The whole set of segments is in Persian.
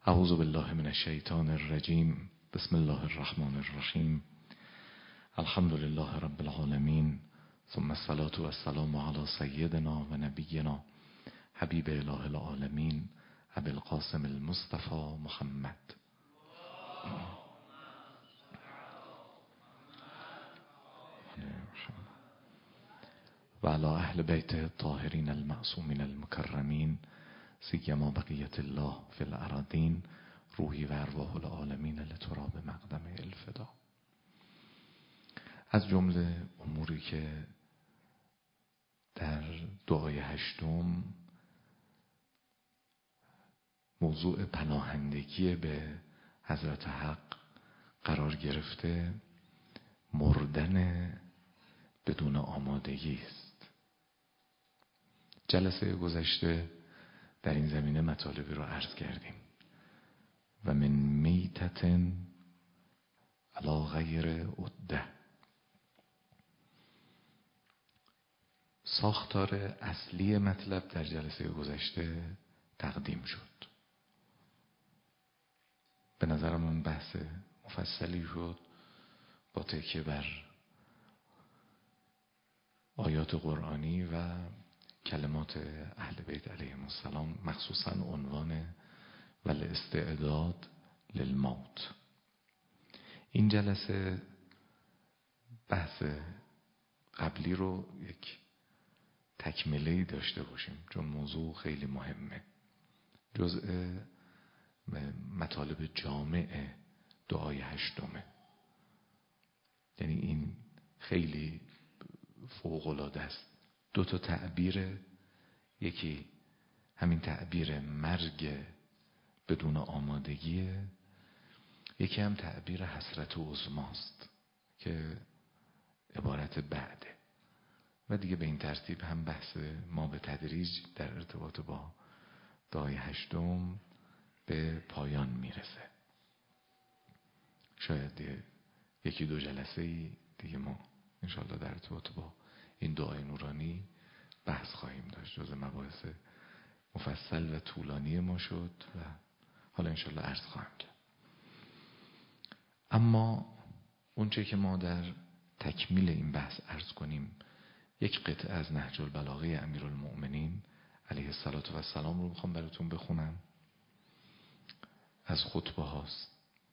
اعوذ بالله من الشیطان الرجیم. بسم الله الرحمن الرحیم. الحمد لله رب العالمین، ثم الصلاة والسلام علی سیدنا و نبینا حبیب اله العالمین ابی القاسم المصطفى محمد و علی اهل بیت الطاهرین المعصومین المکرمین سیما بقیت الله فی الارضین روحی و ارواح العالمین لتراب مقدم الفدا. از جمله اموری که در دعای هشتم موضوع پناهندگی به حضرت حق قرار گرفته، مردن بدون آمادگی است. جلسه گذشته در این زمینه مطالبی رو عرض کردیم. و من میتتن علی غیر عده. ساختار اصلی مطلب در جلسه گذشته تقدیم شد. به نظر من بحث مفصلی شد با تکیه بر آیات قرآنی و کلمات اهل بیت علیهم السلام، مخصوصا عنوان والاستعداد للموت. این جلسه بحث قبلی رو یک تکمله‌ای داشته باشیم، چون موضوع خیلی مهمه، جزء مطالب جامع دعای هشتمه. یعنی این خیلی فوق‌العاده است. دو تا تعبیر، یکی همین تعبیر مرگ بدون آمادگیه، یکی هم تعبیر حسرت و عظماست که عبارت بعده. و دیگه به این ترتیب هم بحث ما به تدریج در ارتباط با دعای هشتم به پایان میرسه. شاید یکی دو جلسه دیگه ما انشاءالله در ارتباط با این دعای نورانی بحث خواهیم داشت. جز مباحث مفصل و طولانی ما شد و حالا انشاءالله عرض خواهم کرد. اما اونچه که ما در تکمیل این بحث عرض کنیم، یک قطعه از نهج البلاغه امیرالمؤمنین علیه السلام رو میخوام براتون بخونم. از خطبه هاست.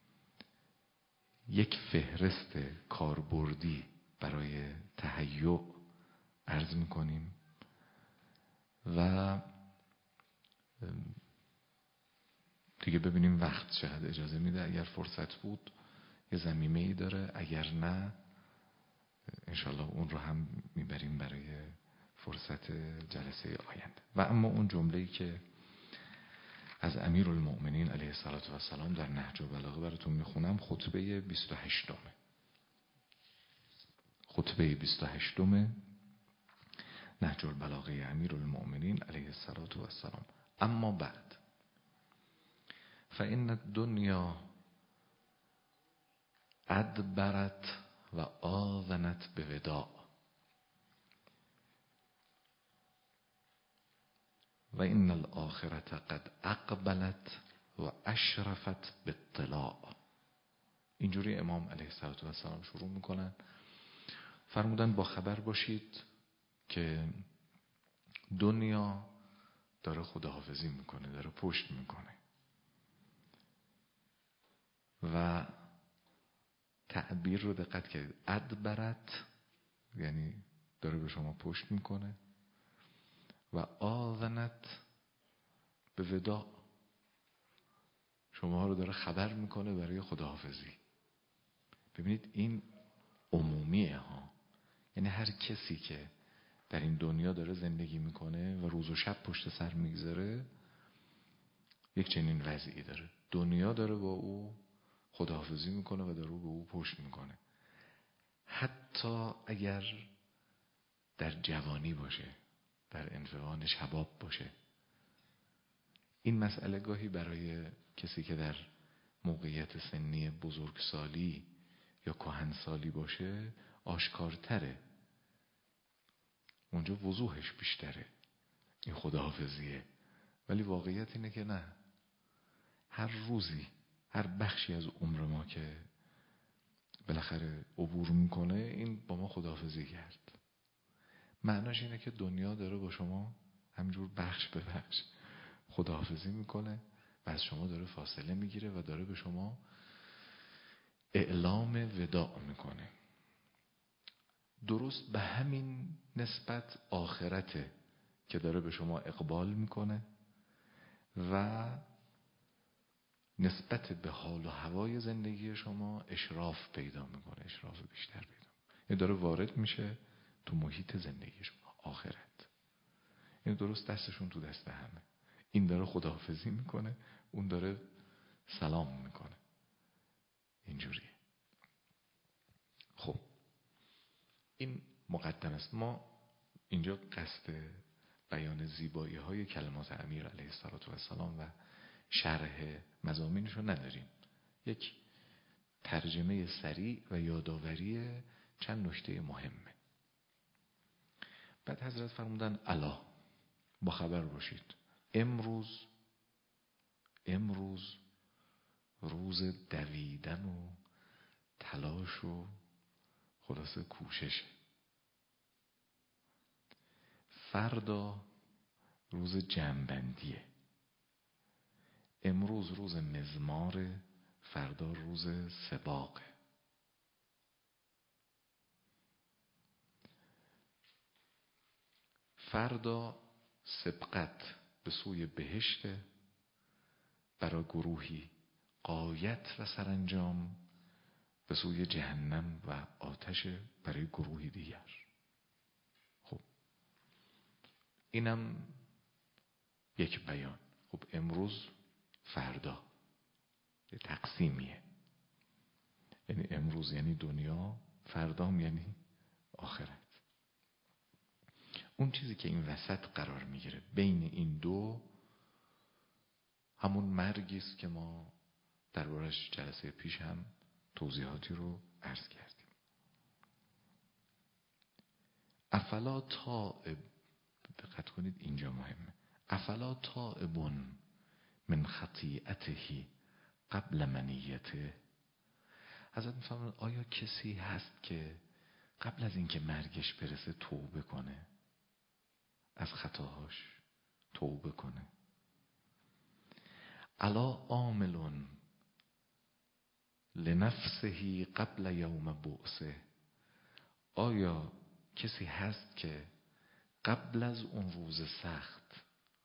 یک فهرست کاربردی برای تهیع عرض میکنیم و دیگه ببینیم وقت چقدر اجازه میده. اگر فرصت بود یه ضمیمه‌ای داره، اگر نه انشالله اون رو هم میبریم برای فرصت جلسه آینده. و اما اون جمله‌ای که از امیرالمؤمنین علیه السلام در نهج البلاغه براتون میخونم، خطبه 28م. خطبه 28م نهج البلاغه امیرالمؤمنین علیه السلام. اما بعد، فإن الدنیا ادبرت و آذنت به وداع و این الاخرة قد اقبلت و اشرفت باطلاع. اینجوری امام علیه السلام شروع میکنن. فرمودن با خبر باشید که دنیا داره خداحافظی میکنه، داره پشت میکنه. و تعبیر رو دقت کرد، ادبرت یعنی داره به شما پشت میکنه و آذنت به وداع، شما رو داره خبر میکنه برای خداحافظی. ببینید این عمومیه ها، یعنی هر کسی که در این دنیا داره زندگی میکنه و روز و شب پشت سر میگذاره یک چنین وضعی داره. دنیا داره با او خداحافظی میکنه و داره به او پشت میکنه. حتی اگر در جوانی باشه، در انفعال شباب باشه. این مسئله گاهی برای کسی که در موقعیت سنی بزرگسالی یا کهنسالی باشه آشکارتره، اونجا وضوحش بیشتره این خداحافظیه. ولی واقعیت اینه که نه، هر روزی، هر بخشی از عمر ما که بالاخره عبور میکنه، این با ما خداحافظی کرد. معناش اینه که دنیا داره با شما همینجور بخش به بخش خداحافظی میکنه و از شما داره فاصله میگیره و داره به شما اعلام وداع میکنه. درست به همین نسبت آخرته که داره به شما اقبال میکنه و نسبت به حال و هوای زندگی شما اشراف پیدا میکنه، اشراف بیشتر پیدا میکنه. این داره وارد میشه تو محیط زندگی شما، آخرت. این درست دستشون تو دست همه. این داره خداحافظی میکنه، اون داره سلام میکنه. اینجوریه. خب این مقدم است. ما اینجا قصد بیان زیبایی های کلمات امیر علیه السلام و شرح مضامینشو نداریم. یک ترجمه سریع و یادآوری چند نکته مهمه. بعد حضرت فرمودن الا، با خبر باشید، امروز روز دویدن و تلاش و خلاصه کوشش. فردا روز جمع‌بندیه. امروز روز مزمار، فردا روز سباقه. فردا سبقت به سوی بهشت برای گروهی، غایت و سرانجام به سوی جهنم و آتش برای گروهی دیگر. خب اینم یک بیان. خب امروز، فردا، یه تقسیمیه. یعنی امروز یعنی دنیا، فردام یعنی آخرت. اون چیزی که این وسط قرار میگیره بین این دو، همون مرگی است که ما دربارش جلسه پیش هم توضیحاتی رو عرض کردیم. افلا تائب، دقت کنید اینجا مهمه، افلا تائبون من خطیئته قبل منیته. حضرت میفرمایند آیا کسی هست که قبل از اینکه مرگش برسه توبه کنه، از خطاهاش توبه کنه؟ الا عامل لنفسه قبل یوم بعثه. آیا کسی هست که قبل از اون روز سخت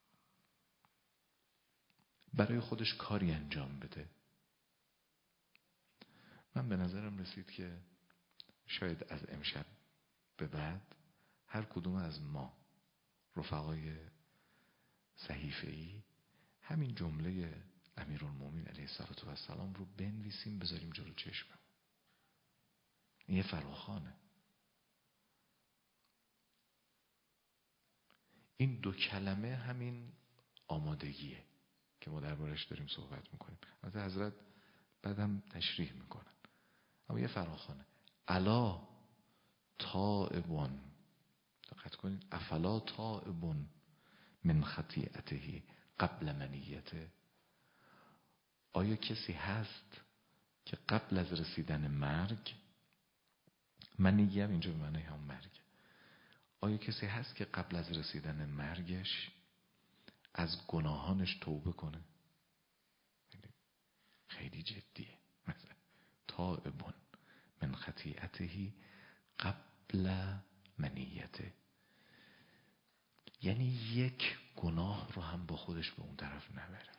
برای خودش کاری انجام بده؟ من به نظرم رسید که شاید از امشب به بعد هر کدوم از ما رفقای صحیفه‌ای همین جمله امیرالمومنین علیه السلام رو بنویسیم، بذاریم جلو چشمم. این یه فراخوانه. این دو کلمه همین آمادگیه که ما دربارش داریم صحبت میکنیم. البته حضرت بعدم تشریح میکنن، اما یه فراخوانه. الا تائبون، دقت کنید، افلا تائبون من خطیئته قبل منیته. آیا کسی هست که قبل از رسیدن مرگ، منیه هم اینجا به معنی هم مرگ، آیا کسی هست که قبل از رسیدن مرگش از گناهانش توبه کنه؟ خیلی جدیه. مثلا تائبون من خطیئته قبل منیته، یعنی یک گناه رو هم با خودش به اون طرف نبره.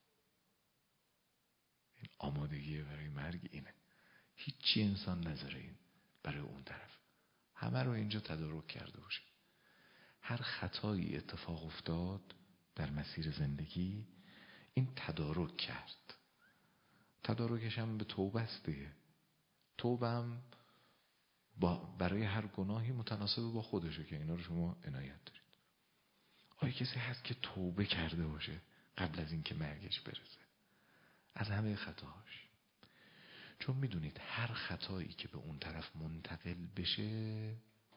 این آمادگی برای مرگ اینه. هیچی انسان نذاره این برای اون طرف، همه رو اینجا تدارک کرده باشه. هر خطایی اتفاق افتاد در مسیر زندگی، این تدارک کرد. تدارکش هم به توبه است دیگه. توبه هم برای هر گناهی متناسب با خودشه که اینا رو شما عنایت دارید. آیا کسی هست که توبه کرده باشه قبل از اینکه مرگش برسه از همه خطاهاش؟ چون میدونید هر خطایی که به اون طرف منتقل بشه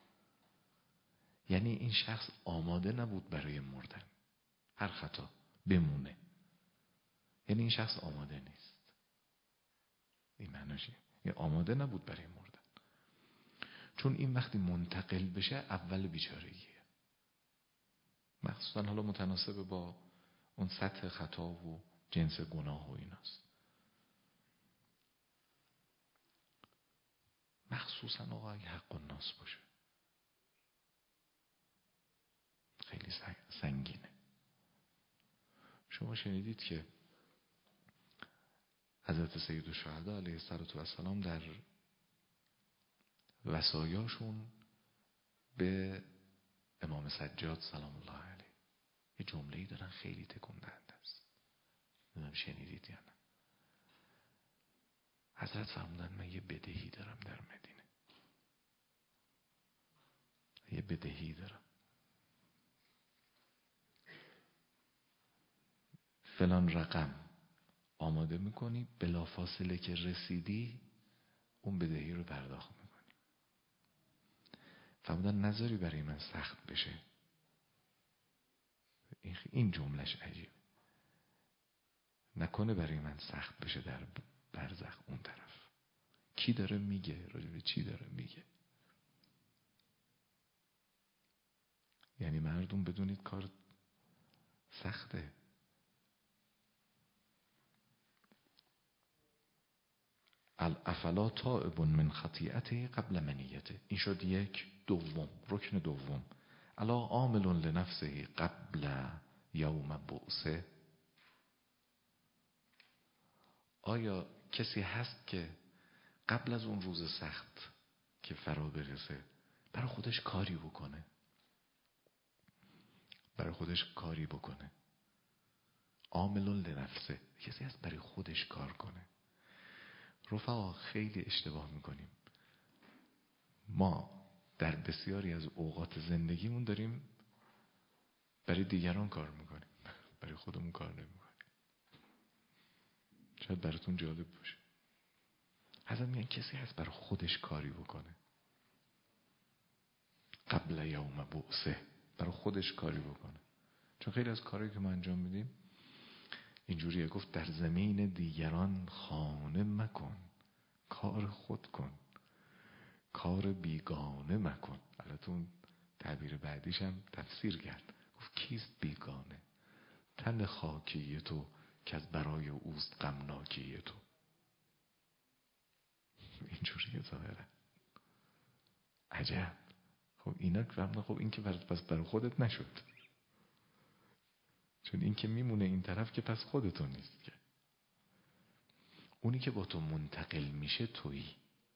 یعنی این شخص آماده نبود برای مردن. هر خطا بمونه یعنی این شخص آماده نیست. این معناشه، این آماده نبود برای مردن. چون این وقتی منتقل بشه اول بیچارگیه، مخصوصا حالا متناسب با اون سطح خطا و جنس گناه و ایناست. مخصوصا آقا اگه حق الناس باشه خیلی سنگینه. شما شنیدید که حضرت سید الشهدا علیه السلام در وصایاشون به امام سجاد سلام الله علیه یه جمله‌ای دارن خیلی تکون دهنده است. نمیدونم شنیدید یا نه. حضرت فرمودن من یه بدهی دارم در مدینه، یه بدهی دارم، فلان رقم آماده میکنی، بلافاصله که رسیدی اون بدهی رو پرداخت میکنی. فرمودن نذاری برای من سخت بشه. این جملهش عجیب، نکنه برای من سخت بشه در برزخ اون طرف. کی داره میگه؟ راجع به چی داره میگه؟ یعنی مردم بدونید کار سخته. افلا تائب من خطیئته قبل منیته. این شد یک. دوم، رکن دوم، الا عامل لنفسه قبل یوم بعثه. آیا کسی هست که قبل از اون روز سخت که فرا برسه برای خودش کاری بکنه؟ برای خودش کاری بکنه. عامل لنفسه، کسی هست برای خودش کار کنه؟ رفقا خیلی اشتباه میکنیم. ما در بسیاری از اوقات زندگیمون داریم برای دیگران کار میکنیم، برای خودمون کار نمیکنیم. شاید براتون جالب باشه. حضرت میگن کسی هست برای خودش کاری بکنه قبل یوم بعثه، برای خودش کاری بکنه. چون خیلی از کارهایی که ما انجام میدیم اینجوریه، گفت در زمین دیگران خانه مکن، کار خود کن، کار بیگانه مکن. البته اون تعبیر بعدیش هم تفسیر کرد، گفت کیست بیگانه؟ تن خاکی تو که از برای اوست غمناکی تو. اینجوریه ظاهرا. عجب. خب اینا فهمنا. خب این که پس برای خودت نشد، چون این که میمونه این طرف که پس خودتون نیست که. اونی که با تو منتقل میشه تویی.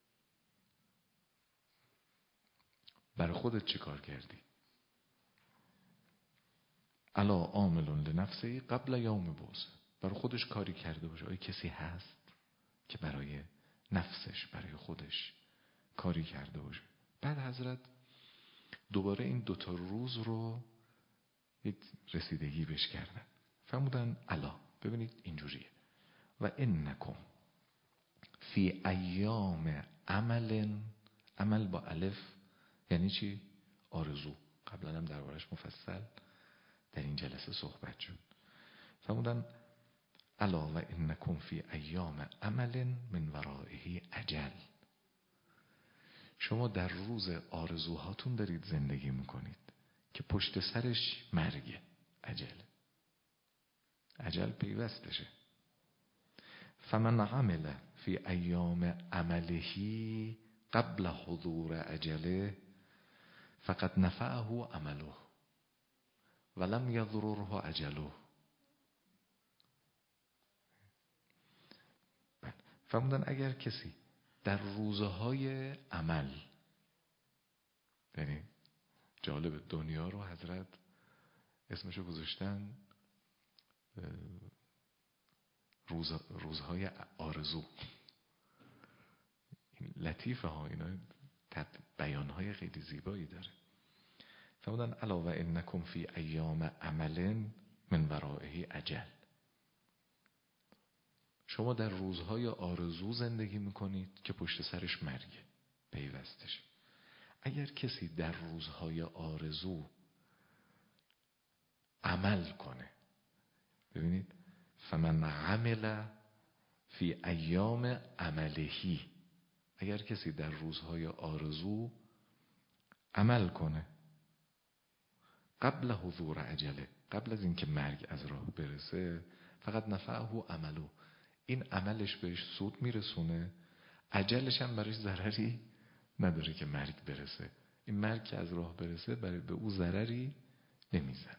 برای خودت چه کار کردی؟ الا عامل لنفسه قبل یوم بعث، برای خودش کاری کرده باشه. آیا کسی هست که برای نفسش، برای خودش کاری کرده باشه؟ بعد حضرت دوباره این دوتا روز رو یک رسیدگی بش کردن. فرمودن الا، ببینید اینجوریه، و انکم فی ایام عمل با الف یعنی چی؟ آرزو. قبلا هم دربارش مفصل در این جلسه صحبت شد. فرمودن الا و انکم فی ایام عمل من ورائه اجل. شما در روز آرزوهاتون دارید زندگی میکنید که پشت سرش مرگ، اجل پیوستشه. فمن عمل فی ایام عمله قبل حضور اجله فقد نفعه عمله ولم یضرره اجله. فرمودن اگر کسی در روزهای عمل، یعنی جالب، دنیا رو حضرت اسمشو گذاشتن روزهای آرزو. این لطیفه ها، اینا بیانهای خیلی زیبایی داره. فرمودن الا و انکم فی ایام عمل من ورائه اجل. شما در روزهای آرزو زندگی میکنید که پشت سرش مرگ پیوستش. اگر کسی در روزهای آرزو عمل کنه، ببینید فمن عمل فی ایام عملهی، اگر کسی در روزهای آرزو عمل کنه قبل حضور عجله، قبل از اینکه مرگ از راه برسه، فقط نفعه عملو، این عملش بهش سود میرسونه، عجلش هم برش ضرری نداره که مرگ برسه، این مرگ که از راه برسه به او ضرری نمیزنه.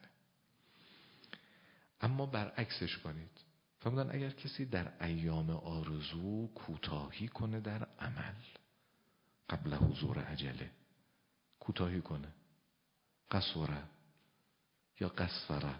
اما برعکسش کنید، فرمودن اگر کسی در ایام آرزو کوتاهی کنه در عمل قبل حضور عجله، کوتاهی کنه، قصوره یا قصفره،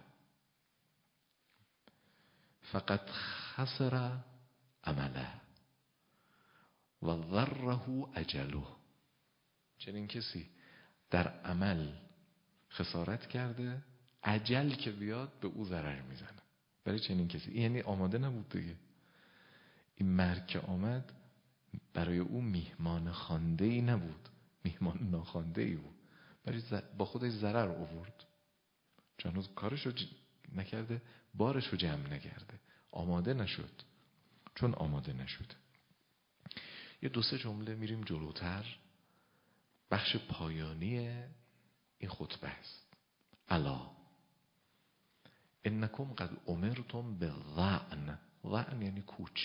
فقط خسر عمله و ضره اجله، چنین کسی در عمل خسارت کرده، اجل که بیاد به او ضرر میزنه. برای چنین کسی این یعنی آماده نبود دیگه، این مرگ که آمد برای او میهمان خوانده ای نبود، میهمان ناخوانده ای بود، برای با خودش ضرر آورد، چون هنوز کارشو نکرده، بارشو جمع نکرده، آماده نشد. چون آماده نشد، یه 2-3 جمله میریم جلوتر، بخش پایانی این خطبه است. الا انکم قد امرتم بالظعن، ظعن یعنی کوچ،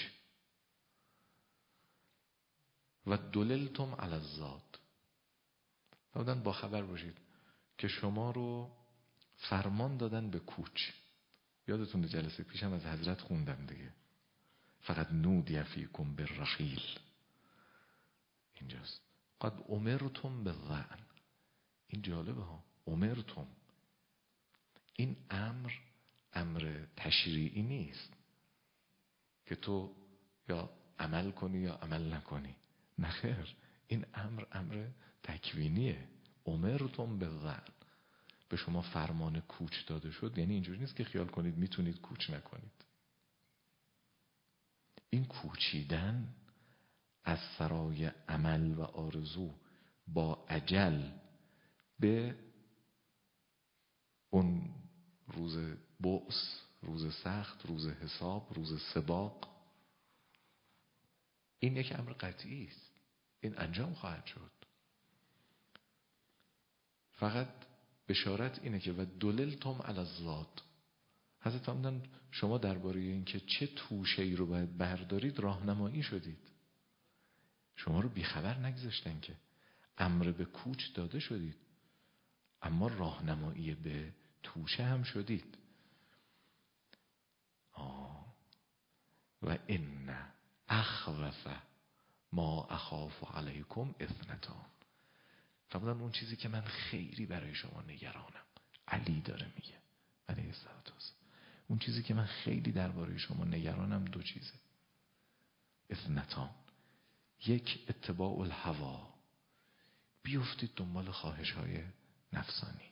و دللتم علی الزاد، فرمودن با خبر باشید که شما رو فرمان دادن به کوچ. یادتون جلسه پیشم از حضرت خوندم دیگه، فقط نودی فیکم بالرحیل، اینجاست قد امرتم بالظعن. این جالبه ها، امرتم، این امر تشریعی نیست که تو یا عمل کنی یا عمل نکنی، نخیر، این امر تکوینیه. امرتم بالظعن، به شما فرمان کوچ داده شد، یعنی اینجوری نیست که خیال کنید میتونید کوچ نکنید. این کوچیدن از سرای عمل و آرزو با اجل به اون روز بؤس، روز سخت، روز حساب، روز سباق، این یک امر قطعی است، این انجام خواهد شد. فقط بشارت اینه که و دللتم علی الزاد، حضرت فرمودن شما درباره اینکه چه توشه‌ای رو باید بردارید راهنمایی شدید، شما رو بیخبر نگذاشتن که امر به کوچ داده شدید، اما راهنمایی به توشه هم شدید. و ان اخوف ما اخاف علیکم اثنتان، فرمودن اون چیزی که من خیلی برای شما نگرانم، علی داره میگه علیه السلام، اون چیزی که من خیلی درباره شما نگرانم 2 چیزه، اثنتان، یک اتباع الهوا، بیفتید دنبال خواهش های نفسانی،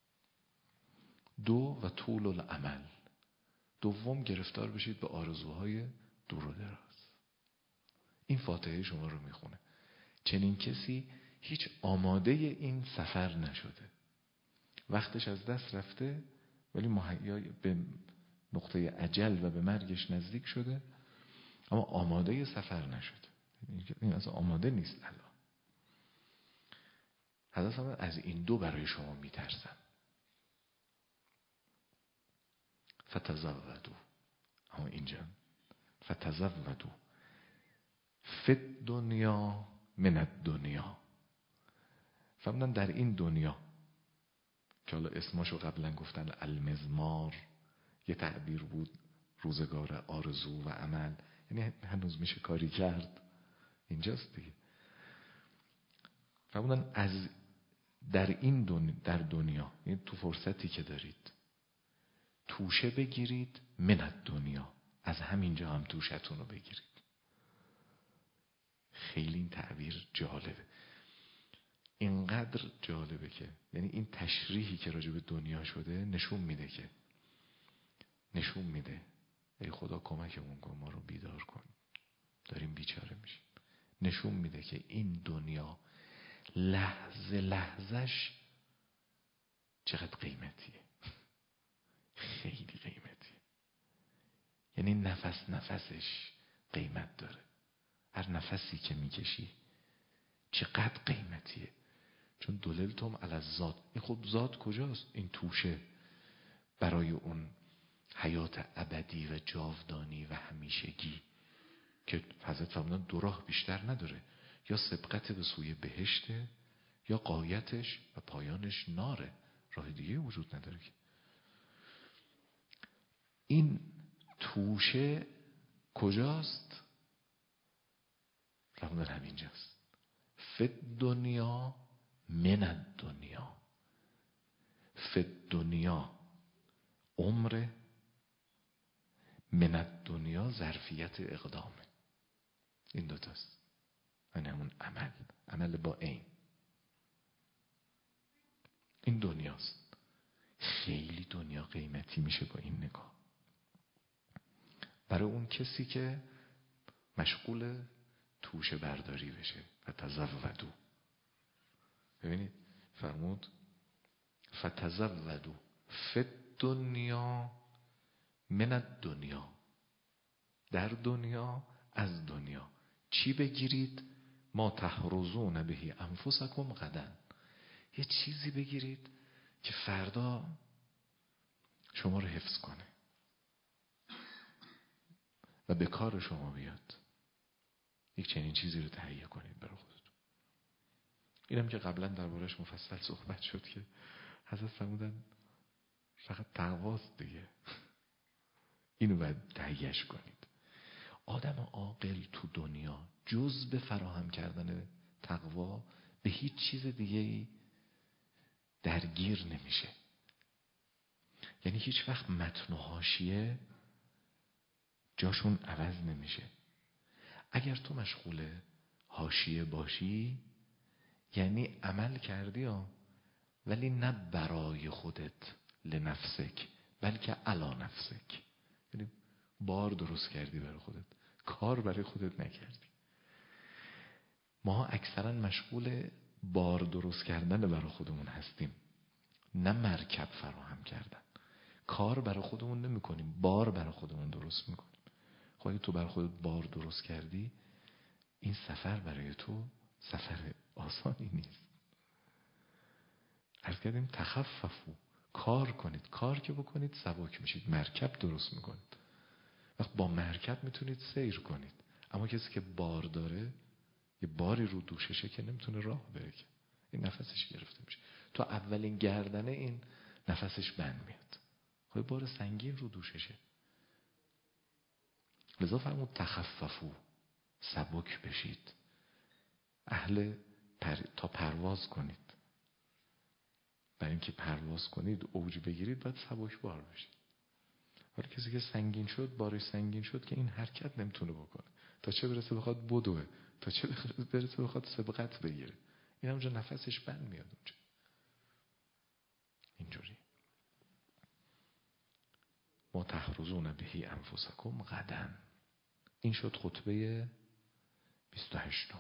2 و طول العمل، دوم گرفتار بشید به آرزوهای دور و دراز. این فاتحه شما رو میخونه. چنین کسی هیچ آماده این سفر نشده، وقتش از دست رفته ولی مهیا به نقطه اجل و به مرگش نزدیک شده، اما آماده سفر نشده. این اصلا آماده نیست. الان حضرت از این 2 برای شما میترسم. فتزودوا، اما اینجا فتزودوا فی الدنیا من الدنیا، فرمودن در این دنیا که حالا اسماشو قبلا گفتن المزمار، یه تعبیر بود روزگار آرزو و عمل، یعنی هنوز میشه کاری کرد، اینجاست دیگه. فرمودن از در این در دنیا، یعنی تو فرصتی که دارید توشه بگیرید، من الدنیا، از همینجا هم توشتون رو بگیرید. خیلی این تعبیر جالبه، اینقدر جالبه که یعنی این تشریحی که راجع به دنیا شده نشون میده ای خدا کمکمون کن، ما رو بیدار کن، داریم بیچاره میشیم. نشون میده که این دنیا لحظه لحظش چقدر قیمتیه، خیلی قیمتیه. یعنی نفسش قیمت داره. هر نفسی که میکشی چقدر قیمتیه. چون دللتم علی الذات، این خب ذات کجاست؟ این توشه برای اون حیات ابدی و جاودانی و همیشگی که حضرت فرمودن دو راه بیشتر نداره، یا سبقت به سوی بهشته یا غایتش و پایانش ناره، راه دیگه وجود نداره. که این توشه کجاست؟ فرمودن همینجاست. فد دنیا من الدنیا. فد دنیا عمر، من الدنیا ظرفیت اقدامه. این دوتاست. یعنی همون عمل با عین. این دنیاست. خیلی دنیا قیمتی میشه با این نگاه. برای اون کسی که مشغول توشه برداری بشه و تزودو. ببینید فرمود فتزودو فی الدنیا من الدنیا. در دنیا از دنیا چی بگیرید؟ ما تحرزون بهی انفسکم غدا. یه چیزی بگیرید که فردا شما رو حفظ کنه و به کار شما بیاد. یک چنین چیزی رو تهیه کنید برای خودتون. اینم که قبلا دربارش مفصل صحبت شد که حضرت فرمودن فقط تقواست دیگه. اینو باید تهیهش کنید. آدم عاقل تو دنیا جز به فراهم کردن تقوا به هیچ چیز دیگه درگیر نمیشه. یعنی هیچ وقت متن و حاشیه جاشون عوض نمیشه. اگر تو مشغول حاشیه باشی یعنی عمل کردی ولی نه برای خودت لنفسک بلکه علی نفسک. یعنی بار درست کردی برای خودت، کار برای خودت نکردی. ما اکثرا مشغول بار درست کردن برای خودمون هستیم، نه مرکب فراهم کردن. کار برای خودمون نمی کنیم، بار برای خودمون درست میکنیم. خب اگه تو برای خودت بار درست کردی، این سفر برای تو سفر آسانی نیست. عرض کردیم تخففو، کار کنید. کار که بکنید سبک میشید، مرکب درست میکنید. وقت با مرکب میتونید سیر کنید. اما کسی که بار داره، یه باری رو دوششه که نمیتونه راه بره، که این نفسش گرفته میشه. تو اولین گردنه این نفسش بند میاد. خب بار سنگین رو دوششه. لذا فرمود تخففو، سبک بشید. تا پرواز کنید. برای اینکه پرواز کنید، اوج بگیرید، باید سبک بار بشید. ولی کسی که سنگین شد، بارش سنگین شد که این حرکت نمیتونه بکنه. تا چه برسه بخواد بدوه، تا چه برسه بخواد سبقت بگیره. این همونجا نفسش بند میاد اونجا. اینجوری ما تحرزون بهی انفسکم غدا. این شد خطبه 28.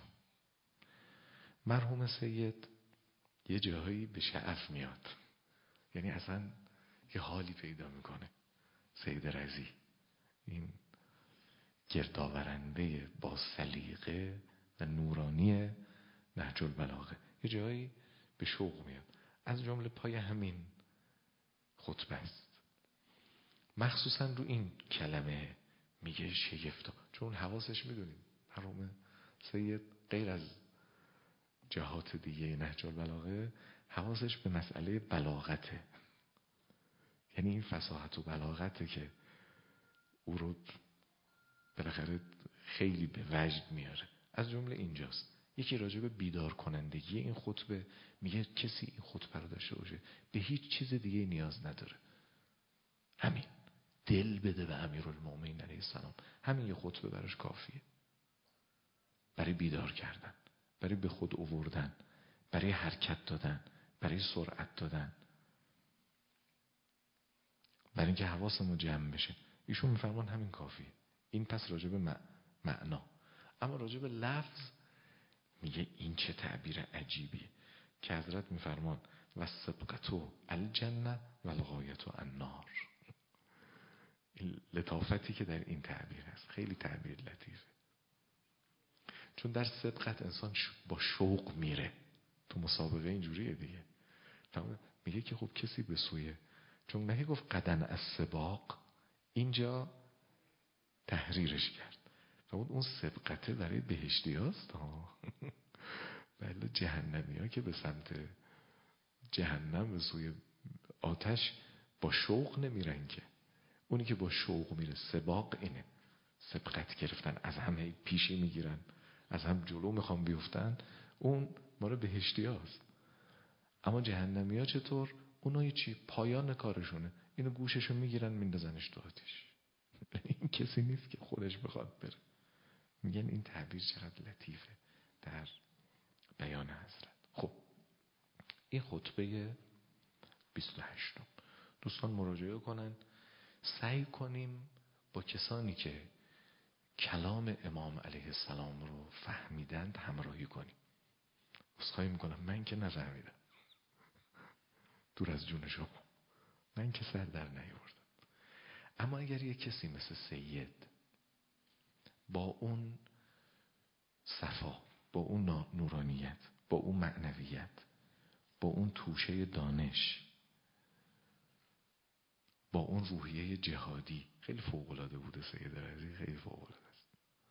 مرحوم سید یه جاهایی به شعف میاد، یعنی اصلا یه حالی پیدا میکنه. سید رضی این گردآورنده با سلیقه و نورانی نهج البلاغه یه جایی به شوق میاد. از جمله پای همین خطبه است. مخصوصا رو این کلمه میگه شگفتا. چون حواسش میدونید مرحوم سید غیر از جهات دیگه نهج البلاغه حواسش به مسئله بلاغته. یعنی این فصاحت و بلاغته که او رو بالاخره خیلی به وجد میاره. از جمله اینجاست. یکی راجع به بیدار کنندگی این خطبه میگه کسی این خطبه رو داشته باشه به هیچ چیز دیگه نیاز نداره. همین دل بده به امیرالمومنین علیه السلام، همین یه خطبه براش کافیه. برای بیدار کردن، برای به خود آوردن، برای حرکت دادن، برای سرعت دادن، برای اینکه حواسمون جمع بشه. ایشون میفرمان همین کافیه. این پس راجع به معنا. اما راجع به لفظ میگه این چه تعبیر عجیبیه که حضرت میفرمان و سبقتو الجنه و الغایتو النار. این لطافتی که در این تعبیر هست خیلی تعبیر لطیفه. چون در سبقت انسان با شوق میره تو مسابقه، اینجوریه دیگه. میگه که خب کسی به سوی، چون نهی گفت قدن از سباق، اینجا تحریرش کرد. اون سبقته برای بهشتی هاست بله جهنمی ها که به سمت جهنم به سوی آتش با شوق نمیرن که. اونی که با شوق میره سباق اینه، سبقت گرفتن، از همه پیشی میگیرن، از هم جلو میخوام بیفتن، اون مال بهشتی هاست. اما جهنمی ها چطور؟ اونایی چی؟ پایان کارشونه، اینو گوششو میگیرن میندازنش تو آتش. این کسی نیست که خودش بخواد بره. میگن این تعبیر چقدر لطیفه در بیان حضرت. خب این خطبه 28. دوستان مراجعه کنن، سعی کنیم با کسانی که کلام امام علیه السلام رو فهمیدند همراهی کنیم. عذرخواهی میکنم من که نفهمیدم، دور از جون شما، من که سر در نیاوردم. اما اگر یک کسی مثل سید با اون صفا، با اون نورانیت، با اون معنویت، با اون توشه دانش، با اون روحیه جهادی، خیلی فوق‌العاده بوده سید رضی، خیلی فوق‌العاده است.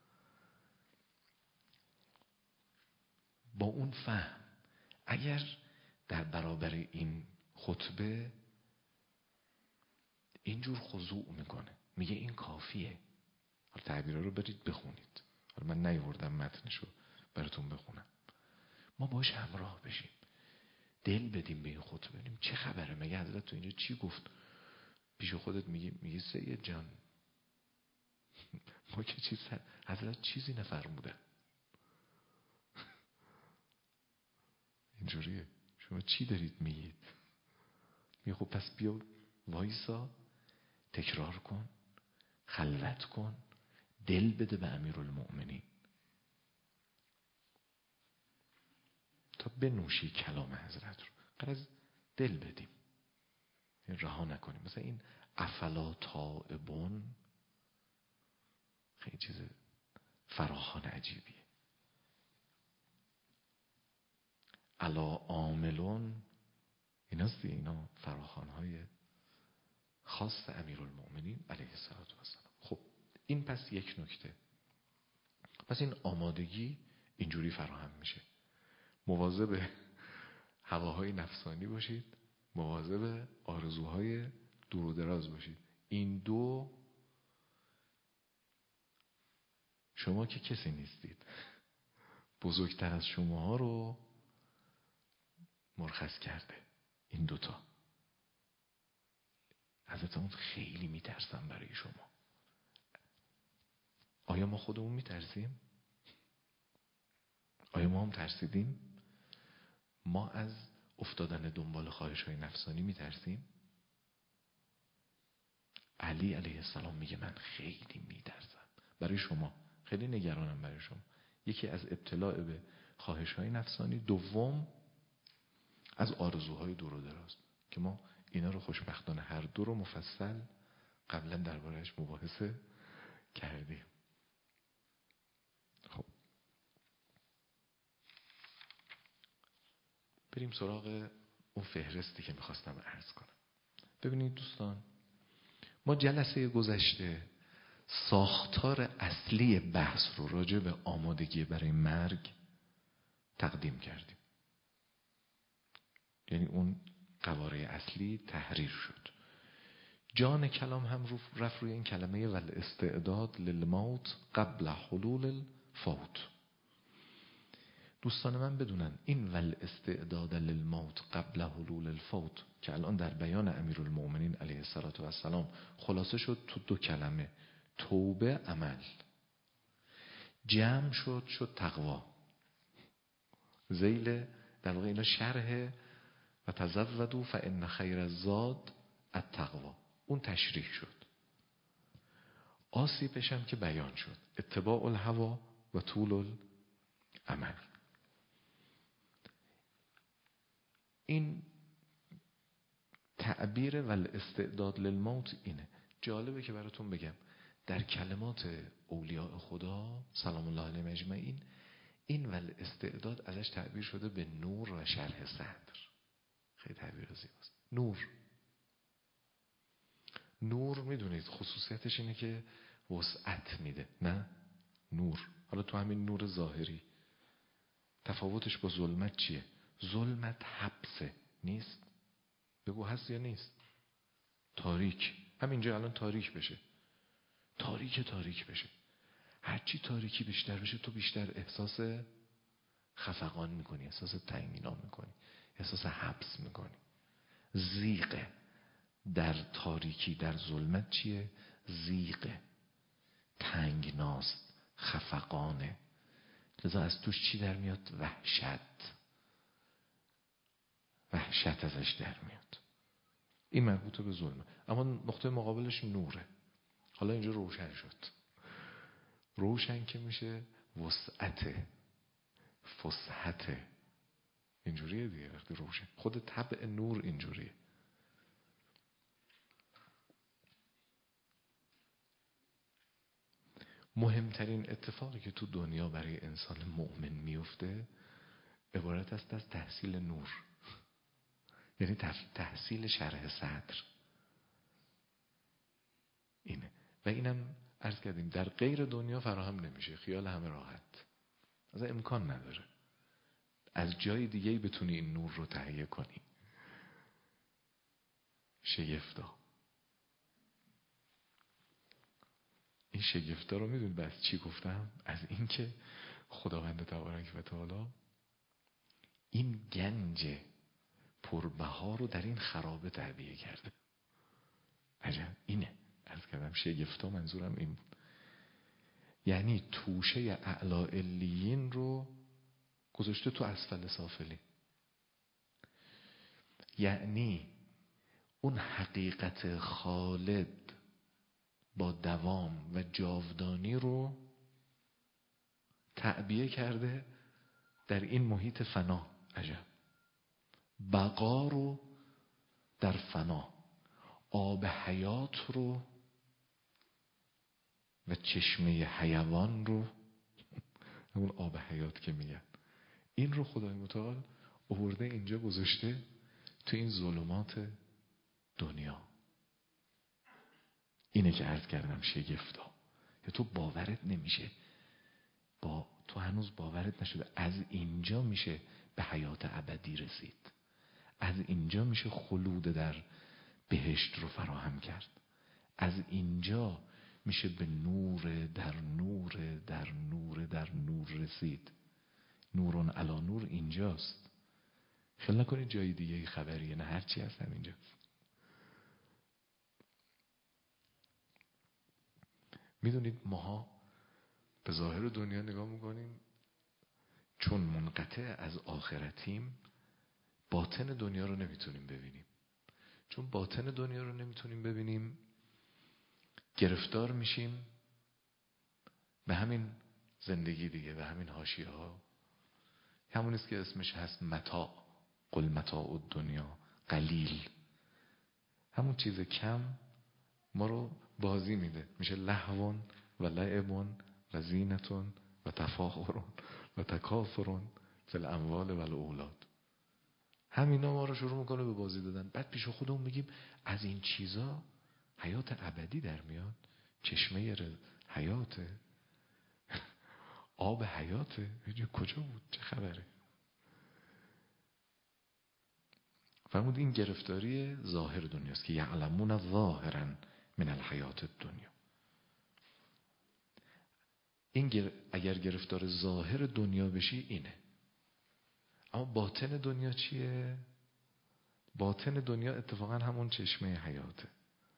با اون فهم اگر در برابر این خطبه اینجور خضوع میکنه، میگه این کافیه، حالا تعبیرها رو برید بخونید، حالا من نیاوردم متنشو براتون بخونم، ما باش همراه بشیم، دل بدیم به این خطبه، ببینیم چه خبره، مگه حضرت تو اینجا چی گفت. پیش خودت میگه سید جان ما که حضرت چیزی نفرمودن. اینجوریه، شما چی دارید میگید؟ میگه خب پس بیا وایسا، تکرار کن، خلوت کن، دل بده به امیرالمؤمنین تا بنوشی کلام حضرت رو. قرار دل بدیم، رها نکنیم. مثلا این افلا تائبون خیلی چیز فراخان عجیبیه. الا عاملون، اینا فراخوان‌های خاص امیرالمؤمنین علیه السلام. خب این پس یک نکته. پس این آمادگی اینجوری فراهم میشه. مواظب هواهای نفسانی باشید، مواظب آرزوهای دور و دراز باشید. این دو شما که کسی نیستید، بزرگتر از شماها رو مرخص کرده. این دوتا حضرت خیلی میترسم برای شما. آیا ما خودمون میترسیم؟ آیا ما هم ترسیدیم؟ ما از افتادن دنبال خواهش‌های نفسانی میترسیم؟ علی علیه السلام میگه من خیلی میترسم برای شما، خیلی نگرانم برای شما. یکی از ابتلاء به خواهش‌های نفسانی، دوم از آرزوهای دور و دراز که ما اینا رو خوشبختانه هر دو رو مفصل قبلا درباره‌اش مباحثه کردیم. خب بریم سراغ اون فهرستی که میخواستم عرض کنم. ببینید دوستان، ما جلسه گذشته ساختار اصلی بحث رو راجع به آمادگی برای مرگ تقدیم کردیم. یعنی اون قواره اصلی تحریر شد. جان کلام هم رفت روی این کلمه والاستعداد للموت قبل حلول الفوت. دوستان من بدونن این والاستعداد للموت قبل حلول الفوت که الان در بیان امیرالمؤمنین علیه السلام خلاصه شد تو دو کلمه، توبه، عمل. جمع شد تقوا. ذیل در واقع اینا شرح و تزودوا فان خیر الزاد التقوا. اون تشریح شد. آسیبش هم که بیان شد، اتباع الهوا و طول العمل. این تعبیر والاستعداد للموت اینه. جالبه که براتون بگم در کلمات اولیاء خدا سلام الله علیهم اجمعین این ول استعداد ازش تعبیر شده به نور و شرح صدر. خیلی تعبیر زیباست. نور میدونید خصوصیتش اینه که وسعت میده. نه نور، حالا تو همین نور ظاهری تفاوتش با ظلمت چیه؟ ظلمت حبسه، نیست. بگو هست یا نیست؟ تاریک. همینجا الان تاریک بشه، تاریک بشه. هرچی تاریکی بیشتر بشه تو بیشتر احساس خفقان میکنی، احساس تنگنا میکنی، احساس حبس میکنی. زیغه در تاریکی، در ظلمت چیه؟ زیغه، تنگناست، خفقانه. لذا از توش چی در میاد؟ وحشت ازش در میاد. این مربوطه به ظلمه. اما نقطه مقابلش نوره. حالا اینجا روشن شد. روشن که میشه وسعت، فسحت. اینجوریه دیگه. وقتی روشن، خود طبع نور اینجوریه. مهمترین اتفاقی که تو دنیا برای انسان مؤمن میفته عبارت است از تحصیل نور، یعنی تحصیل شرح صدر. اینه. و اینم عرض کردیم در غیر دنیا فراهم نمیشه. خیال همه راحت، از امکان نداره از جای دیگه‌ای بتونی این نور رو تهیه کنی. شگفتا. این شگفتا رو میدونید بس چی گفتم؟ از این که خداوند تبارک و تعالی این گنج پربها رو در این خرابه تعبیه کرده. عجب. اینه عرض کردم شگفتا، منظورم این بود. یعنی توشه اعلی علیین رو گذاشته تو اسفل سافلین. یعنی اون حقیقت خالد با دوام و جاودانی رو تعبیه کرده در این محیط فنا. عجب. بقا رو در فنا، آب حیات رو و چشمه حیوان رو، همون آب حیات که میگن، این رو خدای متعال آورده اینجا گذاشته تو این ظلمات دنیا. اینه که عرض کردم شگفتا. یا تو باورت نمیشه، تو هنوز باورت نشده از اینجا میشه به حیات ابدی رسید، از اینجا میشه خلود در بهشت رو فراهم کرد، از اینجا میشه به نور در نور در نور در نور رسید. نورون علی نور اینجاست. خیال نکنید جای دیگه خبریه، نه هرچی هست همینجاست. میدونید ماها به ظاهر دنیا نگاه میکنیم، چون منقطع از آخرتیم باطن دنیا رو نمیتونیم ببینیم. چون باطن دنیا رو نمیتونیم ببینیم گرفتار میشیم به همین زندگی دیگه، به همین حاشیه ها. همونیست که اسمش هست متاع، قل متاع الدنیا قلیل. همون چیز کم ما رو بازی میده، میشه لهو و لعب و زینت و تفاخر و تکاثر فی الاموال و الاولاد. همینا ما رو شروع میکنه به بازی دادن. بعد پیش خودمون میگیم از این چیزا حیات ابدی در میاد. چشمه حیاته، آب حیاته. کجا بود؟ چه خبره؟ فرمود این گرفتاری ظاهر دنیاست که یعلمون ظاهرا من الحیات الدنیا. این اگر گرفتار ظاهر دنیا بشی اینه. اما باطن دنیا چیه؟ باطن دنیا اتفاقا همون چشمه حیاته،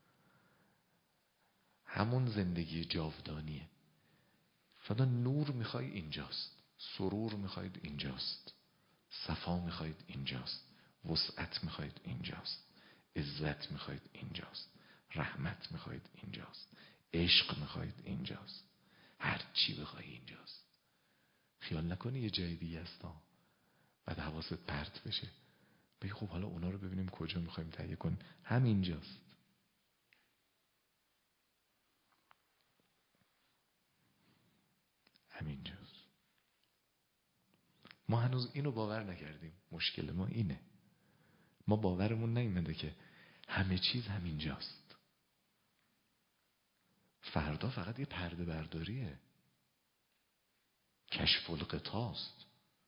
همون زندگی جاودانیه. فدا نور میخوای اینجاست، سرور میخواید اینجاست، صفا میخواید اینجاست، وسعت میخواید اینجاست، عزت میخواید اینجاست، رحمت میخواید اینجاست، عشق میخواید اینجاست، هر چی بخوای اینجاست. خیال نکنی یه جای دیگه است بعد حواست پرت بشه بگی خب حالا اونا رو ببینیم کجا میخوایم تهیه کنیم. همینجاست. همینجاست. ما هنوز اینو باور نکردیم. مشکل ما اینه، ما باورمون نیومده که همه چیز همینجاست. فردا فقط یه پرده برداریه، کشف الغطاست.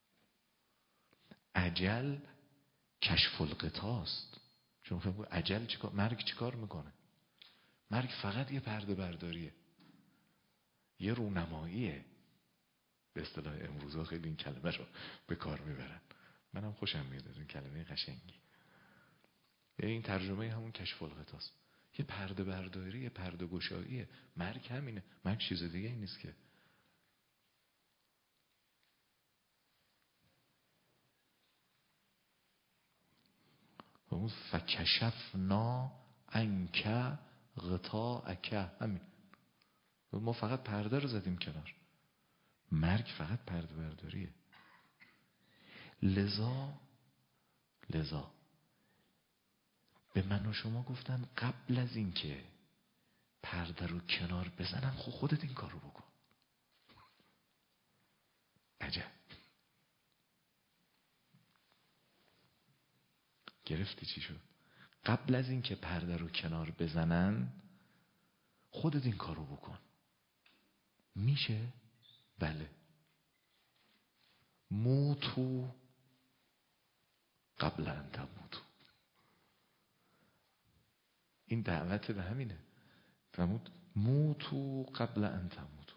اجل کشف الغطاست. چون فکر اجل چیکار، مرگ چیکار میکنه؟ مرگ فقط یه پرده برداریه، یه رونماییه. به اصطلاح امروزا خیلی این کلمه رو به کار میبرن، منم خوشم میاد از این کلمه قشنگی. این ترجمه همون کشف الغطاست، یه پرده برداری، یه پرده گشاییه. مرگ همینه، مرگ چیز دیگه ای نیست که. اون فکشفنا عنک غطاءک، همین. ما فقط پرده رو زدیم کنار، مرگ فقط پرده برداریه. لذا به من و شما گفتن قبل از این که پرده رو کنار بزنن خودت این کار رو بکن. عجب. گرفتی چی شد؟ قبل از این که پرده رو کنار بزنن خودت این کار رو بکن. میشه؟ بله. موتو قبل ان تموتو. این دعوت به همینه. فرمود موتو قبل ان تموتو.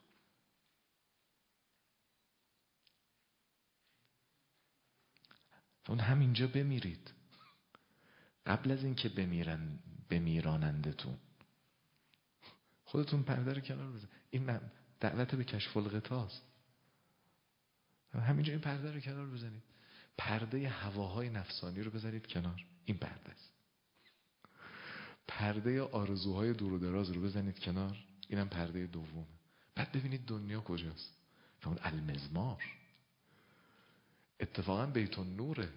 اون همینجا بمیرید قبل از این که بمیرانندتون. خودتون پرده رو کنار بزن. این دعوت به کشف الغطاست. همینجا این پرده رو کنار بزنید. پرده هواهای نفسانی رو بزنید کنار. این پرده است. پرده آرزوهای دور و دراز رو بزنید کنار. اینم پرده دومه. بعد ببینید دنیا کجاست. اون المزمار اتفاقا بیت النوره.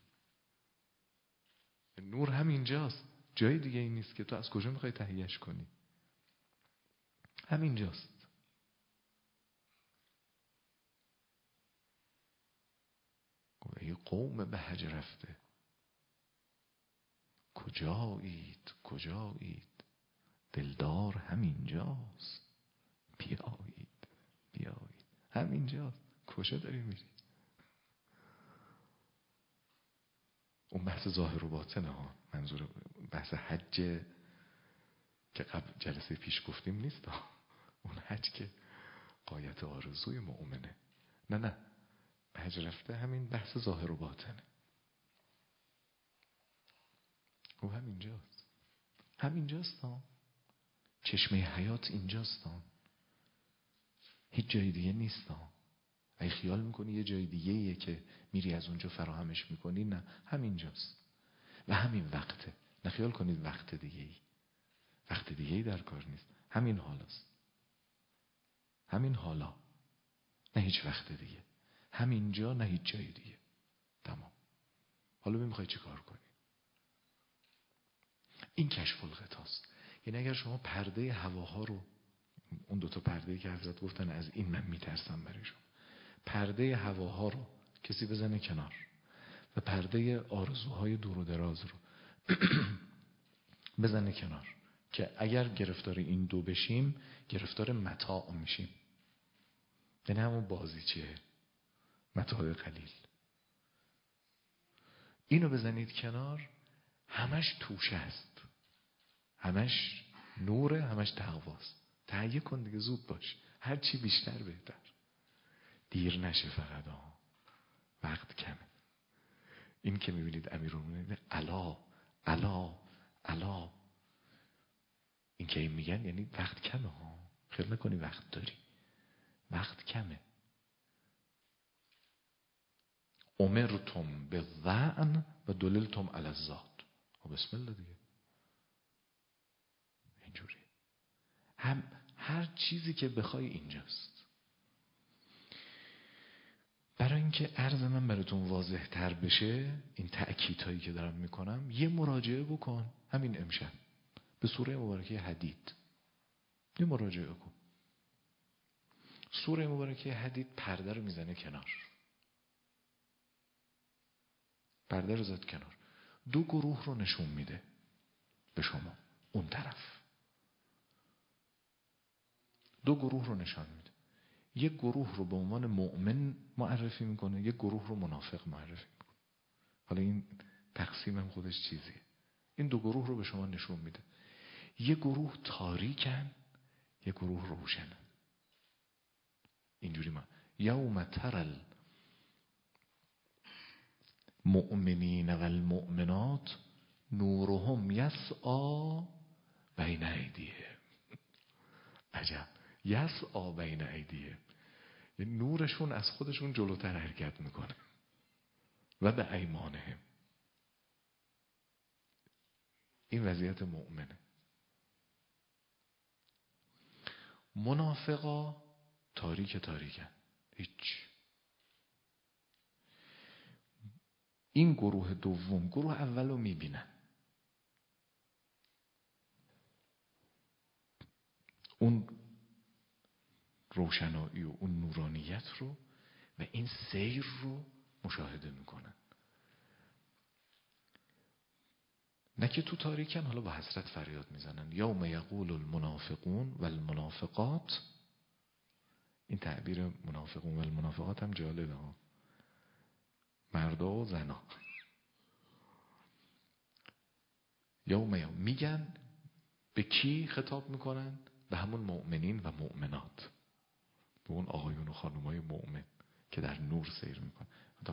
نور همینجاست، جای دیگه این نیست که تو از کجا میخوای تهیهش کنی. همینجاست. ای قوم به حج رفته، کجایید دلدار همینجاست. بیایید همینجاست. کجا داری میری؟ اون بحث ظاهر و باطنه ها، منظور بحث حج که قبل جلسه پیش گفتیم نیست ها. اون حج که غایت آرزوی مؤمنه. نه حج رفته همین بحث ظاهر و باطنه. او همینجاست ها. چشمه حیات اینجاست ها، هیچ جای دیگه نیست ها. اگه خیال میکنی یه جای دیگه ایه که میری از اونجا فراهمش میکنی، نه، همینجاست و همین وقته. نه خیال کنید وقت دیگه ای در کار نیست. همین حالاست، همین حالا، نه هیچ وقت دیگه. همینجا، نه هیچ جای دیگه. تمام. حالا میخوای چی کار کنی؟ این کشف الغطاست. یعنی اگر شما پرده هواها رو، اون دوتا پرده‌ای که حضرت گفتن از این من میترسم برای شما، پرده هواها رو کسی بزنه کنار و پرده آرزوهای دور و دراز رو بزنه کنار، که اگر گرفتار این دو بشیم گرفتار متاع میشیم. یعنی همون بازی چیه؟ متاع قلیل. اینو بزنید کنار، همش توشه است، همش نوره، همش تقواست. تهیه کن دیگه، زود باش، هر چی بیشتر بهتر. دیر نشه فقط ها، وقت کمه. این که میبینید امیرالمومنین الا این که این میگن یعنی وقت کمه ها. خیال نکنی وقت داری، وقت کمه. امرتم بالظعن و دللتم علی الذات. بسم الله دیگه. اینجوری هم هر چیزی که بخوای اینجاست. برای اینکه عرض من براتون واضح تر بشه، این تأکیدهایی که دارم میکنم، یه مراجعه بکن همین امشب به سوره مبارکه حدید. یه مراجعه کن. سوره مبارکه حدید پرده رو میزنه کنار، پرده رو زد کنار، دو گروه رو نشون میده به شما. اون طرف دو گروه رو نشان میده. یک گروه رو به عنوان مؤمن معرفی میکنه، یک گروه رو منافق معرفی میکنه. حالا این تقسیم هم خودش چیزیه. این دو گروه رو به شما نشون میده. یک گروه تاریکن، یک گروه روشنن. اینجوری ما یوم تر المؤمنین والمؤمنات نورهم یسعی بین ایدیهم. عجب، یسعی بین ایدیهم، نورشون از خودشون جلوتر حرکت میکنه. و به ایمانهم، این وضعیت مؤمنه. منافقا تاریکن، هیچ. این گروه دوم گروه اول رو میبینن، اون روشنایی و اون نورانیت رو و این سیر رو مشاهده میکنن. نه که تو تاریکن، حالا با حسرت فریاد میزنن. یوم یقول المنافقون والمنافقات. این تعبیر منافقون و المنافقات هم جالبه ها، مردا و زنا. یوم میگن، به کی خطاب میکنن؟ به همون مؤمنین و مؤمنات، به اون آقایون و خانومای مؤمن که در نور سیر میکنن.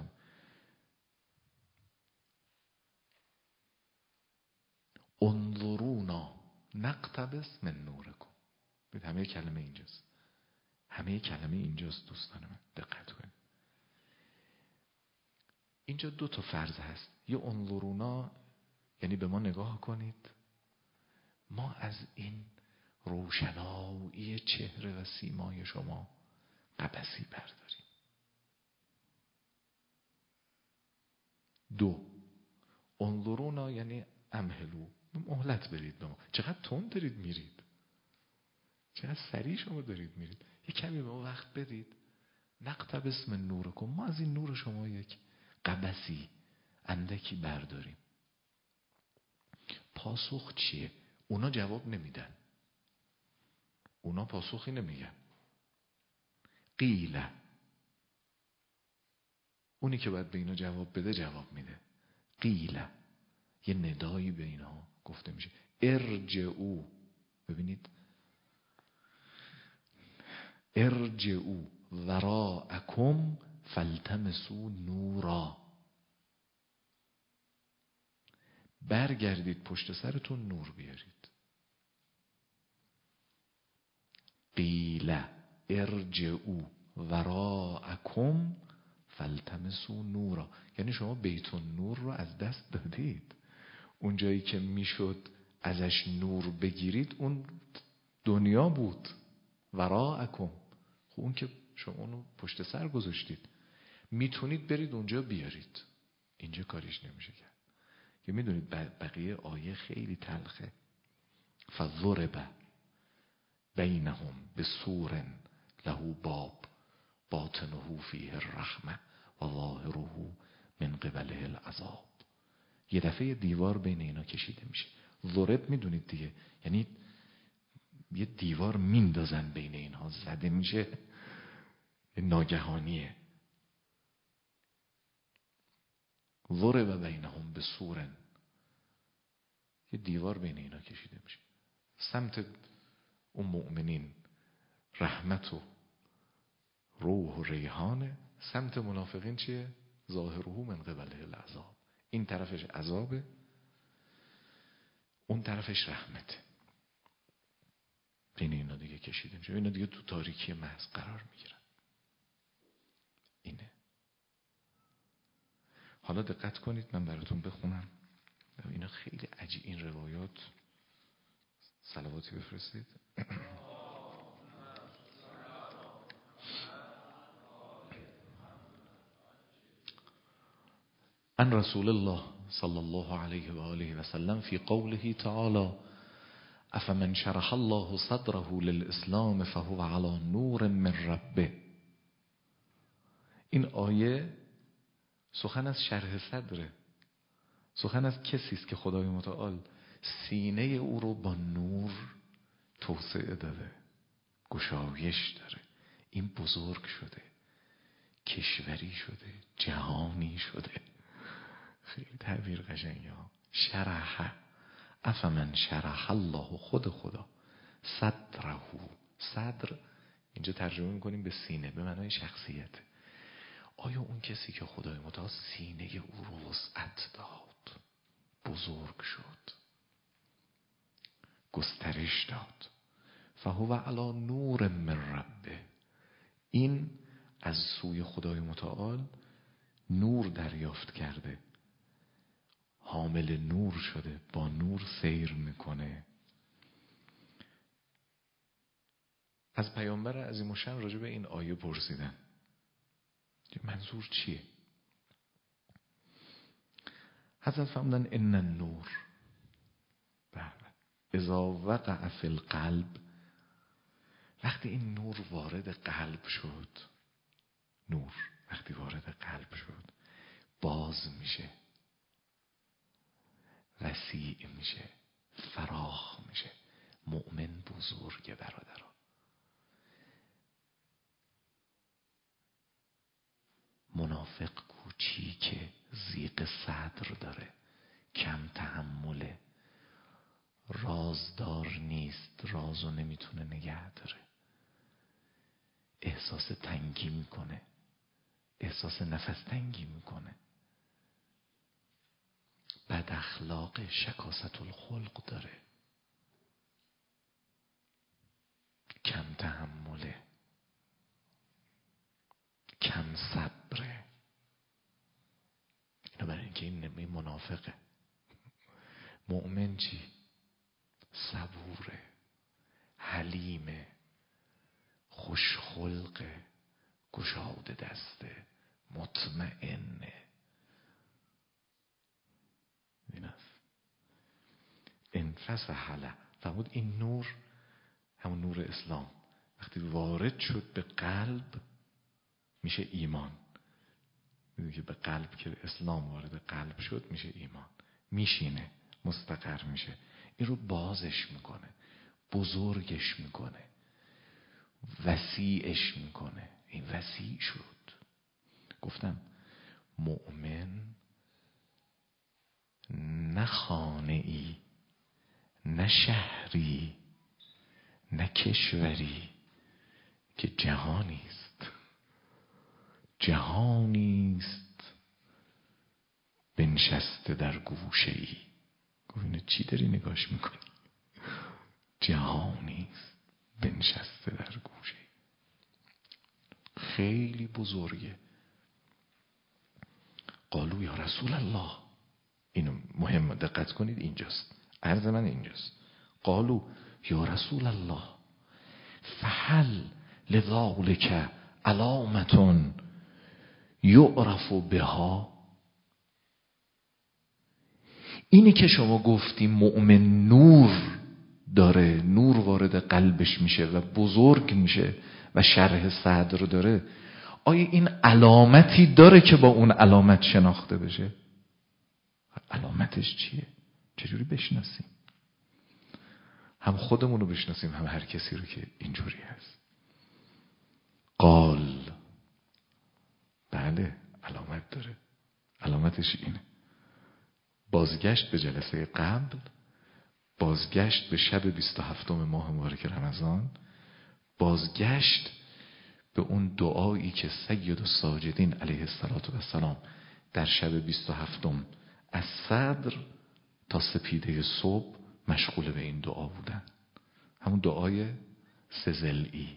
انظرونا نقتبس من نورکم. همه کلمه اینجاست، همه کلمه اینجاست دوستان من، دقت کنید. اینجا دو تا فرض هست. یه انظرونا یعنی به ما نگاه کنید، ما از این روشنایی چهره و سیمای شما قبسی برداریم. دو، انظرونا یعنی امهلو، مهلت برید به ما. چقدر تند دارید میرید، چقدر سریع شما دارید میرید، یک کمی به ما وقت بدید. نقتبس من نورکم، ما از این نور شما یک قبسی اندکی برداریم. پاسخ چیه؟ اونا جواب نمیدن، اونا پاسخی نمیگن. قیله، اونی که باید به اینا جواب بده جواب میده. قیله، یه ندایی به اینا گفته میشه. ارجعوا، ببینید، ارجعوا وراءکم فالتمسوا نورا. برگردید پشت سرتون نور بیارید. قیل ارجعوا وراءکم فالتمسوا نورا، یعنی شما بیت النور رو از دست دادید. اون جایی که میشد ازش نور بگیرید اون دنیا بود. وراءکم، خب اون که شما اونو پشت سر گذاشتید، میتونید برید اونجا بیارید. اینجا کاریش نمیشه کرد. که میدونید بقیه آیه خیلی تلخه. فضرب بینهم بسور له باب باطنه فیه الرحمه و ظاهره من قبله العذاب. یه دفعه دیوار بین اینا کشیده میشه. ضرب میدونید دیگه، یعنی یه دیوار میندازن بین اینها، زده میشه، ناگهانیه. ضرب بینهم بسور، یه دیوار بین اینا کشیده میشه. سمت اون مؤمنین رحمت و روح و ریحانه، سمت منافقین چیه؟ ظاهره من قبله العذاب. این طرفش عذابه، اون طرفش رحمته. بین اینا دیگه کشیده میشه. اینا دیگه تو تاریکی محض قرار میگیرن. اینه. حالا دقت کنید، من براتون بخونم. اینا خیلی عجیب این روایات. صلواتی بفرستید. عن رسول الله صلی الله علیه و آله و سلم فی قوله تعالی افمن شرح الله صدره للاسلام فهو علی نور من ربه. این آیه سخن از شرح صدره، سخن از کسی است که خدای متعال سینه او رو با نور توسعه داده، گشایش داره. این بزرگ شده، کشوری شده، جهانی شده. خیلی تعبیر قشنگه ها. شرح، افمن شرح الله، خود خدا، صدره، صدر اینجا ترجمه میکنیم به سینه، به معنای شخصیت. آیا اون کسی که خدای متعال سینه او رو وسعت داد، بزرگ شد، گسترش داد، فهو علی نور من ربه، این از سوی خدای متعال نور دریافت کرده، حامل نور شده، با نور سیر میکنه. از پیامبر عظیم الشأن راجع به این آیه پرسیدن منظور چیه؟ حضرت فرمودن ان النور اذا وقع فی القلب، وقتی این نور وارد قلب شد، نور وقتی وارد قلب شد باز میشه، وسیع میشه، فراخ میشه. مؤمن بزرگه برادران. منافق کوچیکه، ضیق صدر داره، کم تحمله، رازدار نیست، رازو نمیتونه نگه داره، احساس تنگی میکنه، احساس نفس تنگی میکنه، بد اخلاق، شکاست الخلق داره، کم تحمله، کم صبره. اینو برای اینکه این نمی منافقه. مؤمن چی؟ صبوره، حلیمه، خوشخلقه، گشاده دسته، مطمئنه. این است. انفس حله. فرمود این نور، همون نور اسلام، وقتی وارد شد به قلب میشه ایمان. میدونی که به قلب که اسلام وارد قلب شد میشه ایمان، میشینه، مستقر میشه. این رو بازش میکنه، بزرگش میکنه، وسیعش میکنه. این وسیع شد. گفتم مؤمن نه خانه‌ای، نه شهری، نه کشوری، که جهانی است. جهانی است بنشسته در گوشه‌ای. گفت اینو چی داری نگاش میکنی؟ جهانی است بنشسته در گوشه‌ای. خیلی بزرگه. قالوا یا رسول الله، اینو مهم دقت کنید، اینجاست عرض من، اینجاست. قالوا یا رسول الله فهل لذلك علامة یعرف بها. اینی که شما گفتیم مؤمن نور داره، نور وارد قلبش میشه و بزرگ میشه و شرح صدر داره، آیا این علامتی داره که با اون علامت شناخته بشه؟ علامتش چیه؟ چجوری بشناسیم؟ هم خودمون رو بشناسیم، هم هر کسی رو که اینجوری هست. قال بله علامت داره. علامتش اینه: بازگشت به جلسه قبل، بازگشت به شب 27 ماه مبارک رمضان، بازگشت به اون دعایی که سید الساجدین علیه السلام در شب 27 از صدر تا سپیده صبح مشغول به این دعا بودن. همون دعای سزلئی.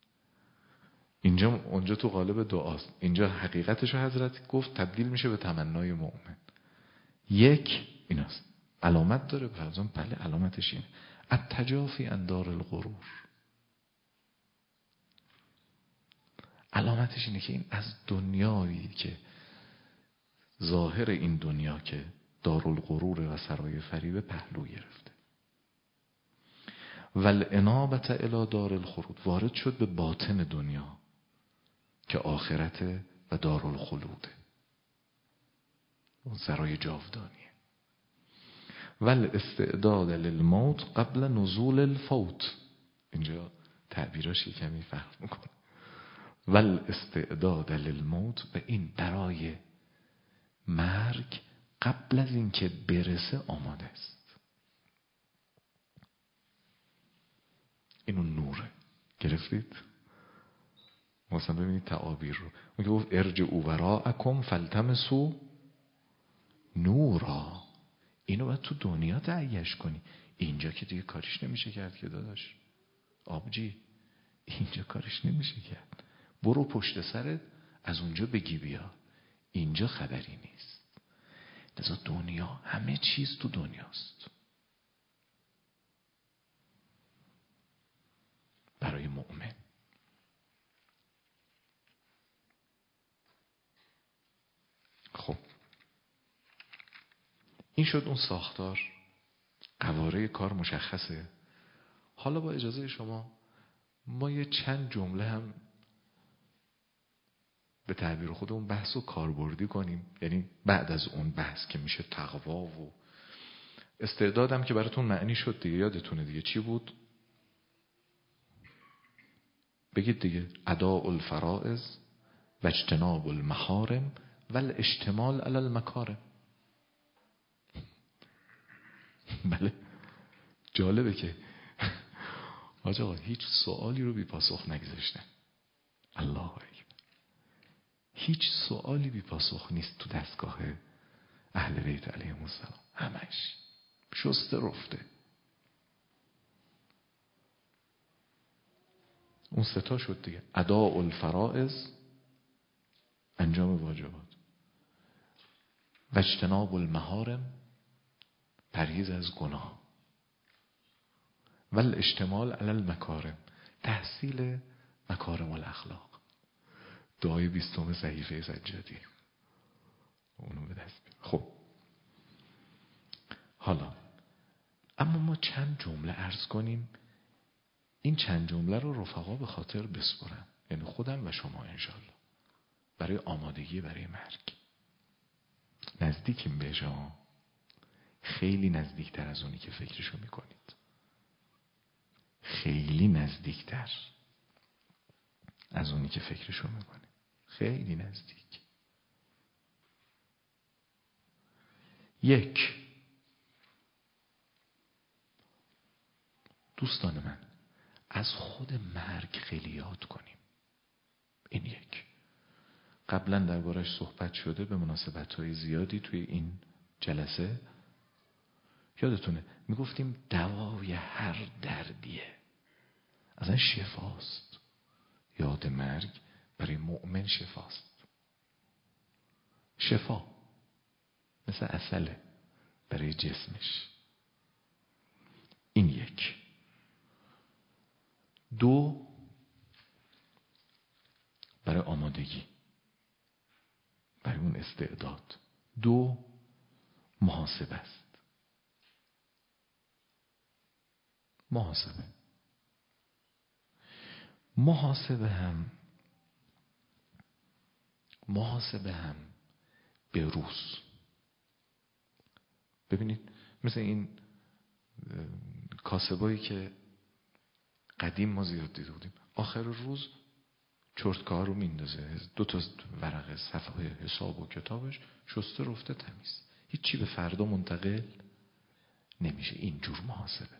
اونجا تو قالب دعاست، اینجا حقیقتشو حضرت گفت تبدیل میشه به تمنای مؤمن. یک ایناست، علامت داره. فرضاً بله علامتش اینه: التجافی عن دار الغرور. علامتش اینه که این از دنیایی که ظاهر این دنیا که دارالغرور و سرای فریب پهلو گرفته. والانابة الی دار الخلود، وارد شد به باطن دنیا که آخرت و دار الخلوده، اون سرای جاودانیه. والاستعداد للموت قبل نزول الفوت، اینجا تعبیراش کمی فرق میکنه. والاستعداد للموت، و این برای مرگ قبل از اینکه برسه آماده است. اینو نوره، گرفتید؟ مثلا ببینید تعابیر رو، اون که گفت ارجعوا وراءکم فالتمسوا نورا، اینو باید تو دنیا تعیش کنی. اینجا که دیگه کاریش نمیشه کرد که داداش آبجی، اینجا کاریش نمیشه کرد. برو پشت سرت از اونجا بگی بیا، اینجا خبری نیست. لذا دنیا، همه چیز تو دنیاست برای مؤمن. خب این شد اون ساختار، قواره کار مشخصه. حالا با اجازه شما ما یه چند جمله هم به تعبیر خودمون بحث و کاربردی کنیم، یعنی بعد از اون بحث که میشه تقوا و استعدادم که براتون معنی شد دیگه، یادتونه دیگه چی بود؟ بگید دیگه. اداء الفرائض و اجتناب المحارم و الاشتمال علی المکارم. بله جالبه که حاج آقا هیچ سوالی رو بی پاسخ نگذاشتن. الله اکبر، هیچ سوالی بی پاسخ نیست تو دستگاه اهل بیت علیهم السلام، همش شسته رفته. اون ستا شد دیگه. اداء الفرائض، انجام واجبات، و اجتناب المحارم، پرهیز از گناه، و الاشتمال علی المکارم، تحصیل مکارم الاخلاق. دعای 20 صحیفه سجادی، اونو به دست بیار. خب حالا اما ما چند جمله عرض کنیم، این چند جمله رو رفقا به خاطر بسپرن، یعنی خودم و شما انشالله، برای آمادگی برای مرگ. نزدیکیم به شما، خیلی نزدیکتر از اونی که فکرشو میکنید، خیلی نزدیکتر از اونی که فکرشو میکنید، خیلی نزدیک. یک، دوستان من، از خود مرگ خیلی یاد کنیم. این یک، قبلا دربارش صحبت شده به مناسبت‌های زیادی توی این جلسه. یادتونه میگفتیم دوای هر دردیه، اصلا شفاست. یاد مرگ برای مؤمن شفاست، شفا مثل عسله برای جسمش. این یک. دو، برای آمادگی، برای اون استعداد. دو، محاسبه است. محاسبه هم به روز. ببینید مثل این کاسبایی که قدیم ما زیاد دیده بودیم، آخر روز چرتکار رو میندازه، 2 ورقه صفحه حساب و کتابش شسته رفته تمیز، هیچی به فردا منتقل نمیشه. اینجور محاسبه.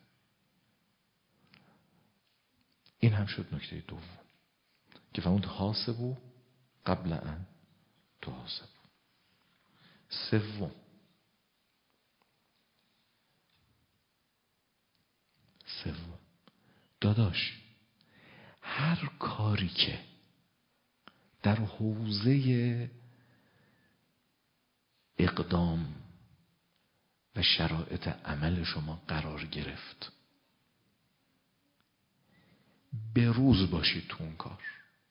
این هم شد نکته دوم که فرمود حاسبو قبل ان تحاسبو. سوم، داداش هر کاری که در حوزه اقدام و شرایط عمل شما قرار گرفت، به روز باشید تو اون کار.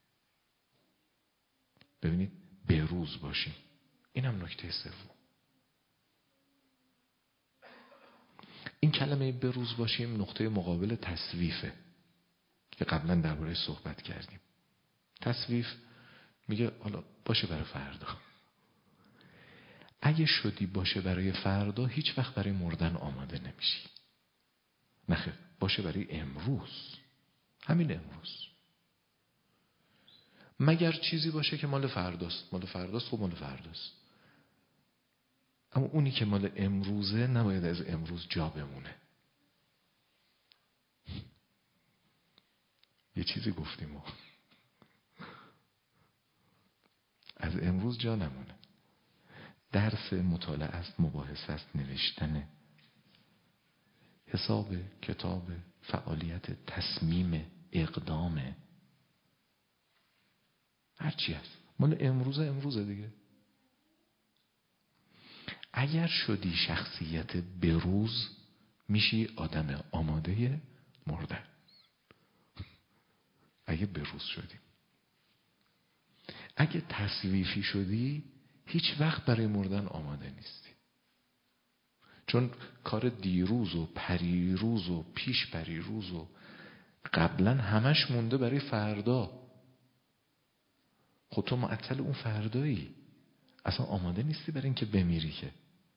ببینید به روز باشید. این هم نکته سوم. این کلمه بروز باشیم نقطه مقابل تسویفه که قبلا درباره‌اش صحبت کردیم. تسویف میگه حالا باشه برای فردا. اگه شدی باشه برای فردا، هیچ وقت برای مردن آماده نمیشی. نخیر، باشه برای امروز، همین امروز. مگر چیزی باشه که مال فرداست. مال فرداست، خب مال فرداست. اما اونی که مال امروزه نباید از امروز جا بمونه. یه چیزی گفتیم ما از امروز جا نمونه. درس مطالعه است، مباحثه است، نوشتن، حساب، کتاب، فعالیت، تصمیم، اقدام، هرچی هست مال امروزه دیگه. اگر شدی شخصیت بروز، میشی آدم آماده مردن. اگه بروز شدیم. اگه تسویفی شدی، هیچ وقت برای مردن آماده نیستی. چون کار دیروز و پریروز و پیش پریروز و قبلا همش مونده برای فردا. خود تو معطل اون فردایی، اصلا آماده نیستی برای اینکه بمیری که.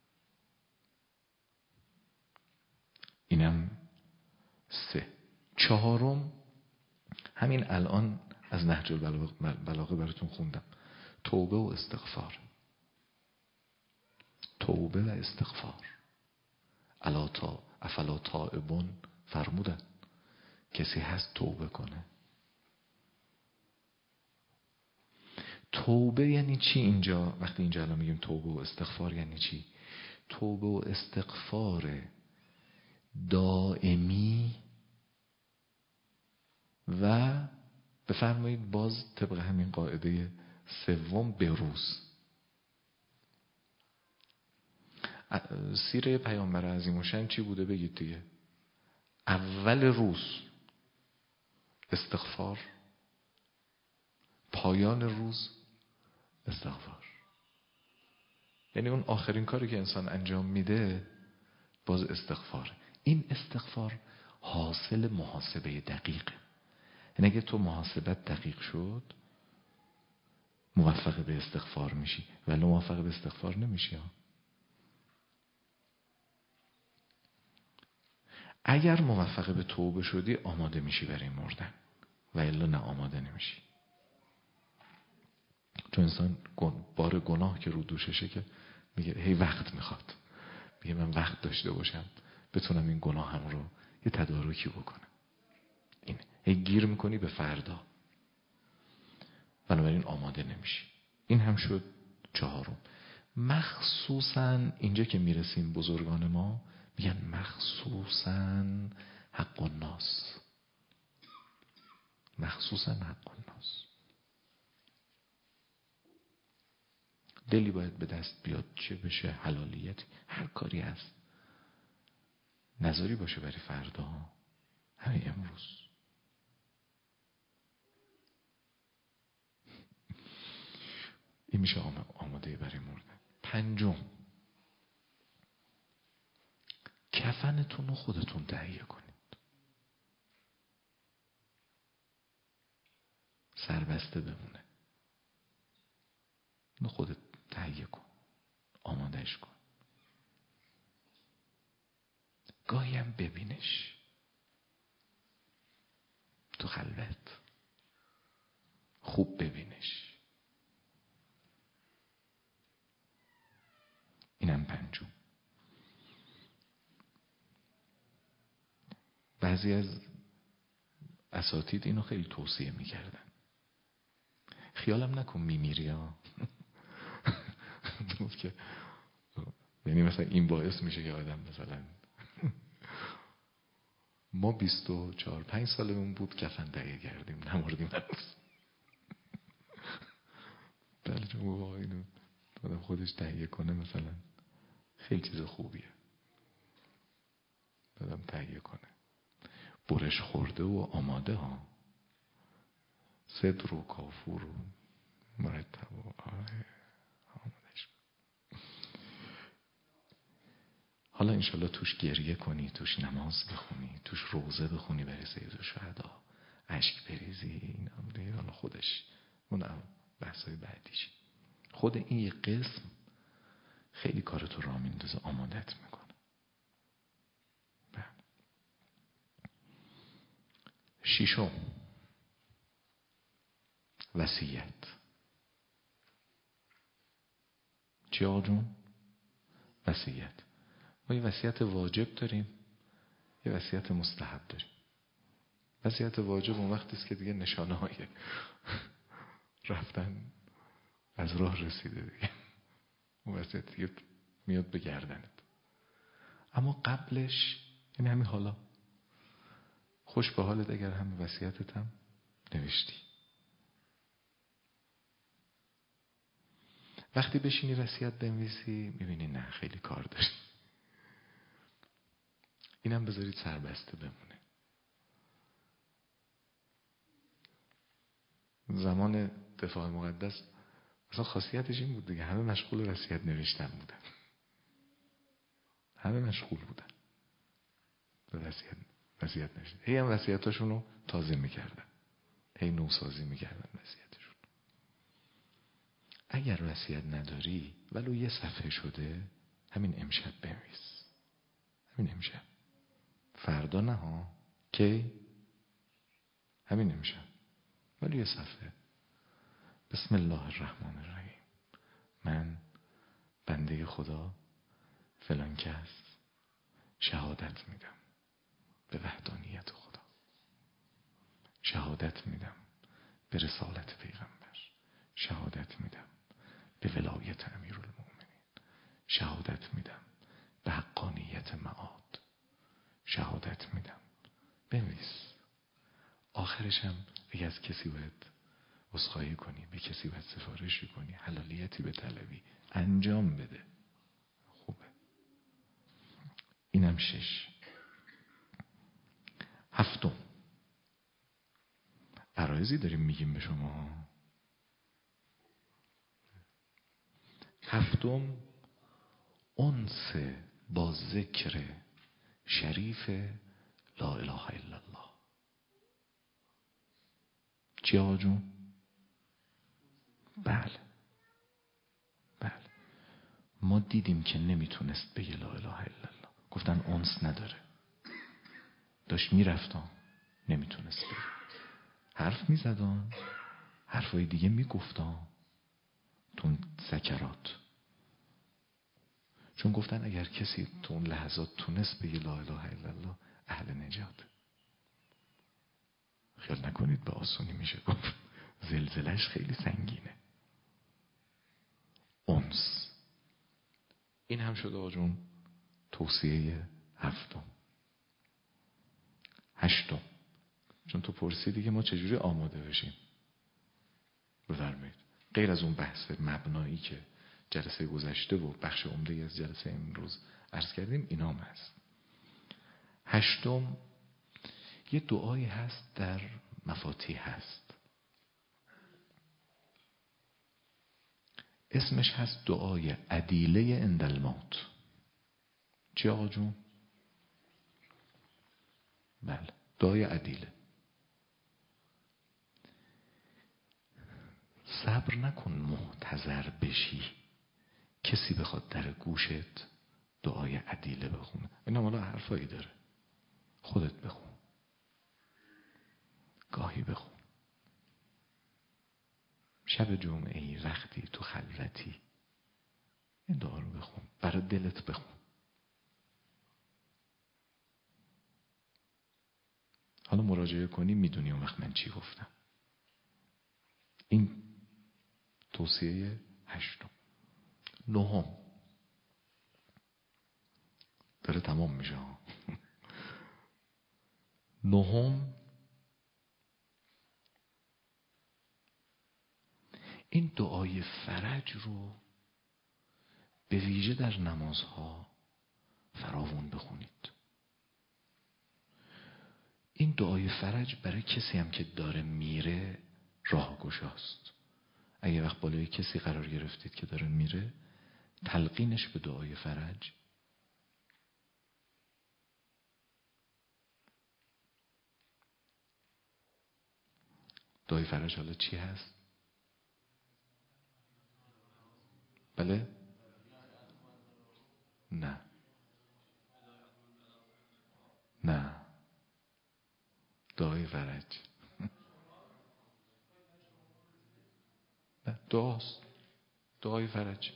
اینم 3. 4، همین الان از نهج البلاغه براتون خوندم. توبه و استغفار. توبه و استغفار. افلا تائبون فرمودن کسی هست توبه کنه. توبه یعنی چی اینجا؟ وقتی اینجا الان میگیم توبه و استغفار یعنی چی؟ توبه و استغفار دائمی و بفرمایید باز طبق همین قاعده 3 بروز. سیره پیامبر عظیم الشأن چی بوده بگید دیگه؟ اول روز استغفار، پایان روز استغفار. یعنی اون آخرین کاری که انسان انجام میده باز استغفار. این استغفار حاصل محاسبه دقیقه. یعنی اگه تو محاسبت دقیق شد موفق به استغفار میشی، ولی موفق به استغفار نمیشی. اگر موفق به توبه شدی آماده میشی برای مردن، و الا نه آماده نمیشی. چون انسان بار گناه که رو دوششه که میگه هی وقت میخواد، میگه من وقت داشته باشم بتونم این گناهم رو یه تدارکی بکنم. اینه هی گیر میکنی به فردا، بنابراین آماده نمیشی. این هم شد 4. مخصوصا اینجا که میرسیم بزرگان ما میگن مخصوصا حق الناس. مخصوصا حق الناس. دلی باید به دست بیاد چه بشه، حلالیت، هر کاری هست نذاری باشه برای فردا، همین امروز. این میشه آماده برای مردن. 5، کفنتون رو خودتون تهیه کنید. سربسته بمونه، اینو خودت تهیه کن، آمادهش کن. گاهی هم ببینش تو خلوت، خوب ببینش. اینم 5. بعضی از اساتید اینو خیلی توصیه میکردن. خیالم نکن میمیری ها. یعنی مثلا این باعث میشه که آدم مثلا ما 24-5 سالمون بود کفن تهیه کردیم نمردیم هنوز. بله چون واقعا اینو آدم خودش تهیه کنه مثلا خیلی چیز خوبیه. آدم تهیه کنه برش خورده و آماده ها، صدر و کافور و مرتب و آمادهش. حالا انشالله توش گریه کنی، توش نماز بخونی، توش روزه بخونی برای سید الشهدا، اشک بریزی، این هم دیگه حالا خودش اونم بحثای بعدیش. خود این یه قسم خیلی کارتو راه میندازه، آمادت میکنه. ششم، وصیت. چی آقا جون؟ وصیت. ما یه وصیت واجب داریم، یه وصیت مستحب داریم. وصیت واجب اون وقتی است که دیگه نشانه های رفتن از راه رسیده دیگه، اون وصیت دیگه میاد به گردنت. اما قبلش یعنی همین حالا خوش به حالت اگر همین وصیتت هم نوشتی. وقتی بشینی وصیت بنویسی میبینی نه خیلی کار داری، اینم بذارید سربسته بمونه. زمان دفاع مقدس اصلا خاصیتش این بود دیگه، همه مشغول وصیت نوشتن بودن، همه مشغول بودن به وصیت نوشتن. هی هم وصیتاشون رو تازه میکردن، هی نوسازی میکردن وصیتشون. اگر وصیت نداری ولو یه صفحه شده، همین امشب بنویس، همین امشب، فردا نه ها، کی؟ همین امشب، ولی یه صفحه. بسم الله الرحمن الرحیم. من بنده خدا فلان کس شهادت میدم به وحدانیت خدا، شهادت میدم به رسالت پیغمبر، شهادت میدم به ولایت امیرالمومنین، شهادت میدم به حقانیت معاد، شهادت میدم. بنویس. آخرش هم اگه از کسی باید عذرخواهی کنی، به کسی باید سفارشی کنی، حلالیتی به طلبی، انجام بده. خوبه. اینم 6. 7. عرایزی داریم میگیم به شما. 7 انس با ذکر شریف لا اله الا الله. چی آقا جون؟ بله ما دیدیم که نمیتونست بگه لا اله الا الله، گفتن انس نداره، داشت میرفتان نمیتونست بگه، حرف میزدان، حرفای دیگه میگفتان تو سکرات، چون گفتن اگر کسی تو اون لحظات تونست بگه لا اله الا الله اهل نجات. خیال نکنید به آسونی میشه گفت، زلزلش خیلی سنگینه. انس. این هم شده آقا جون توصیه 7. 8. چون تو پرسیدی که ما چجوری آماده بشیم، بفرمایید. غیر از اون بحث مبنایی که جلسه گذشته و بخش عمده از جلسه امروز عرض کردیم، اینام هست. 8 یه دعایی هست در مفاتیح هست، اسمش هست دعای عدیله عند الموت. چی آقا جون؟ بله دعای عدیله. صبر نکن محتضر بشی کسی بخواد در گوشت دعای عدیله بخونه. این هم حالا حرفایی داره، خودت بخون، گاهی بخون. شب جمعه ای وقتی تو خلوتی این دعا رو بخون، برای دلت بخون. حالا مراجعه کنی میدونی اون وقت من چی گفتم. این توصیه 8. 9 داره تمام میشه. 9 این دعای فرج رو به ویژه در نمازها فراوان بخونید. این دعای فرج برای کسی هم که داره میره راهگشاست. اگه وقت بالای کسی قرار گرفتید که داره میره، تلقینش به دعای فرج دعای فرج حالا چی هست؟ بله؟ نه نه، دعای فرج نه، دعاست، دعای فرج.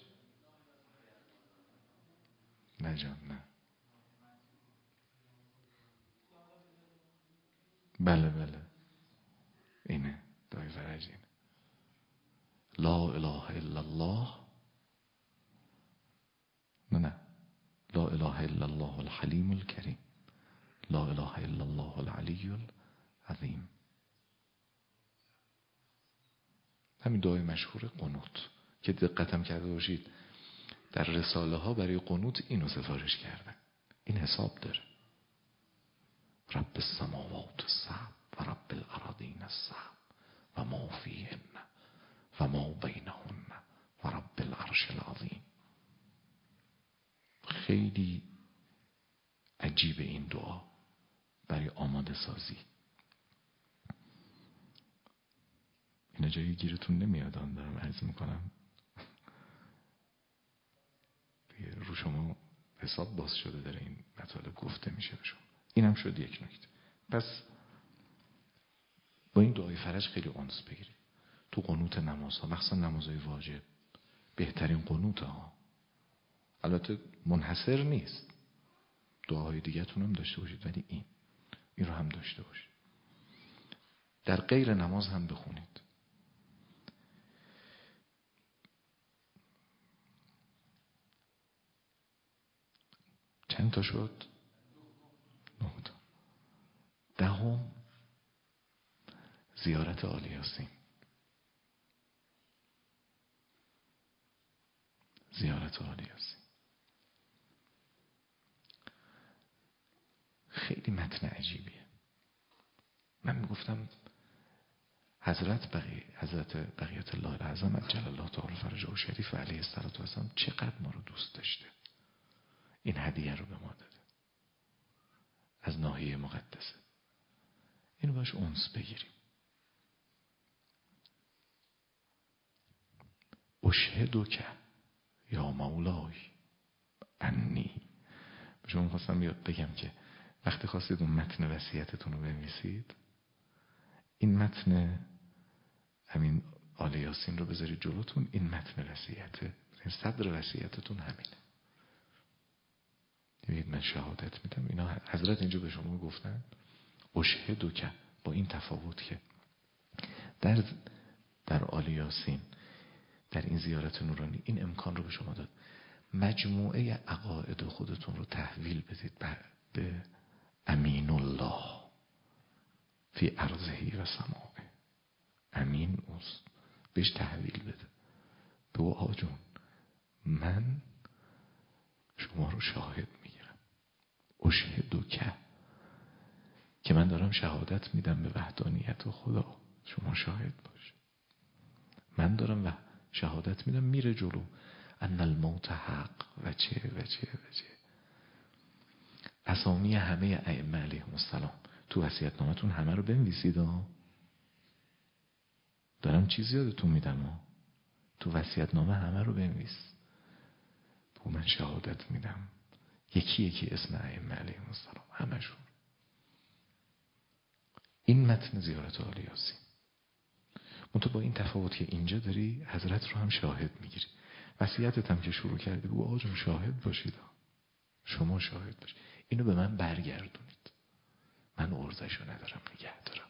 نه جان نه. بله بله، اینه دعای فرج. اینه لا اله الا الله. نه لا اله الا الله الحلیم الکریم، لا اله الا الله العلی العظیم. همین دعای مشهور قنوت که دقتم کرده باشید در رساله ها برای قنوت اینو سفارش کردن. این حساب داره. رب السماوات السبع و رب الارضین السبع و ما فیهن و ما بینهن و رب العرش العظیم. خیلی عجیب این دعا برای آماده سازی. اینا جایی گیرتون نمیاد، آن دارم عرض میکنم رو شما حساب باز شده داره این مطالب گفته میشه به شما. اینم شد یک نکته. پس با این دعای فرج خیلی انس بگیرید تو قنوت نمازها، مخصوصا نمازهای واجب. بهترین قنوت ها. البته منحصر نیست، دعاهای دیگه تون هم داشته باشید، ولی این رو هم داشته باشید. در غیر نماز هم بخونید. چند تا شد؟ 9 تا. 10 زیارت آل یاسین. زیارت آل یاسین خیلی متن عجیبیه. من میگفتم حضرت بقیت الله الاعظم عجل الله تعالی فرجه و شریف علیه السلام چقدر ما رو دوست داشته، این هدیه رو به ما داده از ناحیه مقدسه. اینو باش انس بگیریم. اشهدک یا مولای انی. به شما خواستم بگم که وقتی خواستید اون متن وصیتتون رو بنویسید، این متن همین آل یاسین رو بذارید جلوتون. این متن وصیته، این صدر وصیتتون همینه. ببینید من شهادت میدم. اینا حضرت اینجا به شما گفتن اشهدک، با این تفاوت که در آل یاسین در این زیارت نورانی این امکان رو به شما داد مجموعه عقاید خودتون رو تحویل بدید به امین الله فی ارضه و سماعه. امین اوست، بهش تحویل بده. بگو آقا جون من شما رو شاهد میگیرم. اشهدک که من دارم شهادت میدم به وحدانیت خدا، شما شاهد باش. من دارم شهادت میدم، میره جلو، ان الموت حق و چه. اسامی همه ائمه علیهم السلام تو وصیت‌نامه‌تون همه رو بنویسید. دارم چیزی یادتون میدم. تو وصیت‌نامه همه رو بنویس. بگو من شهادت میدم یکی یکی اسم ائمه علیهم السلام همشون. این متن زیارت آل یاسین. منتها با این تفاوت که اینجا داری حضرت رو هم شاهد میگیری. وصیتت هم که شروع کردی بگو آقا جون شاهد باشید، شما شاهد باشید. اینو به من برگردونید، من عرضشو ندارم نگه دارم،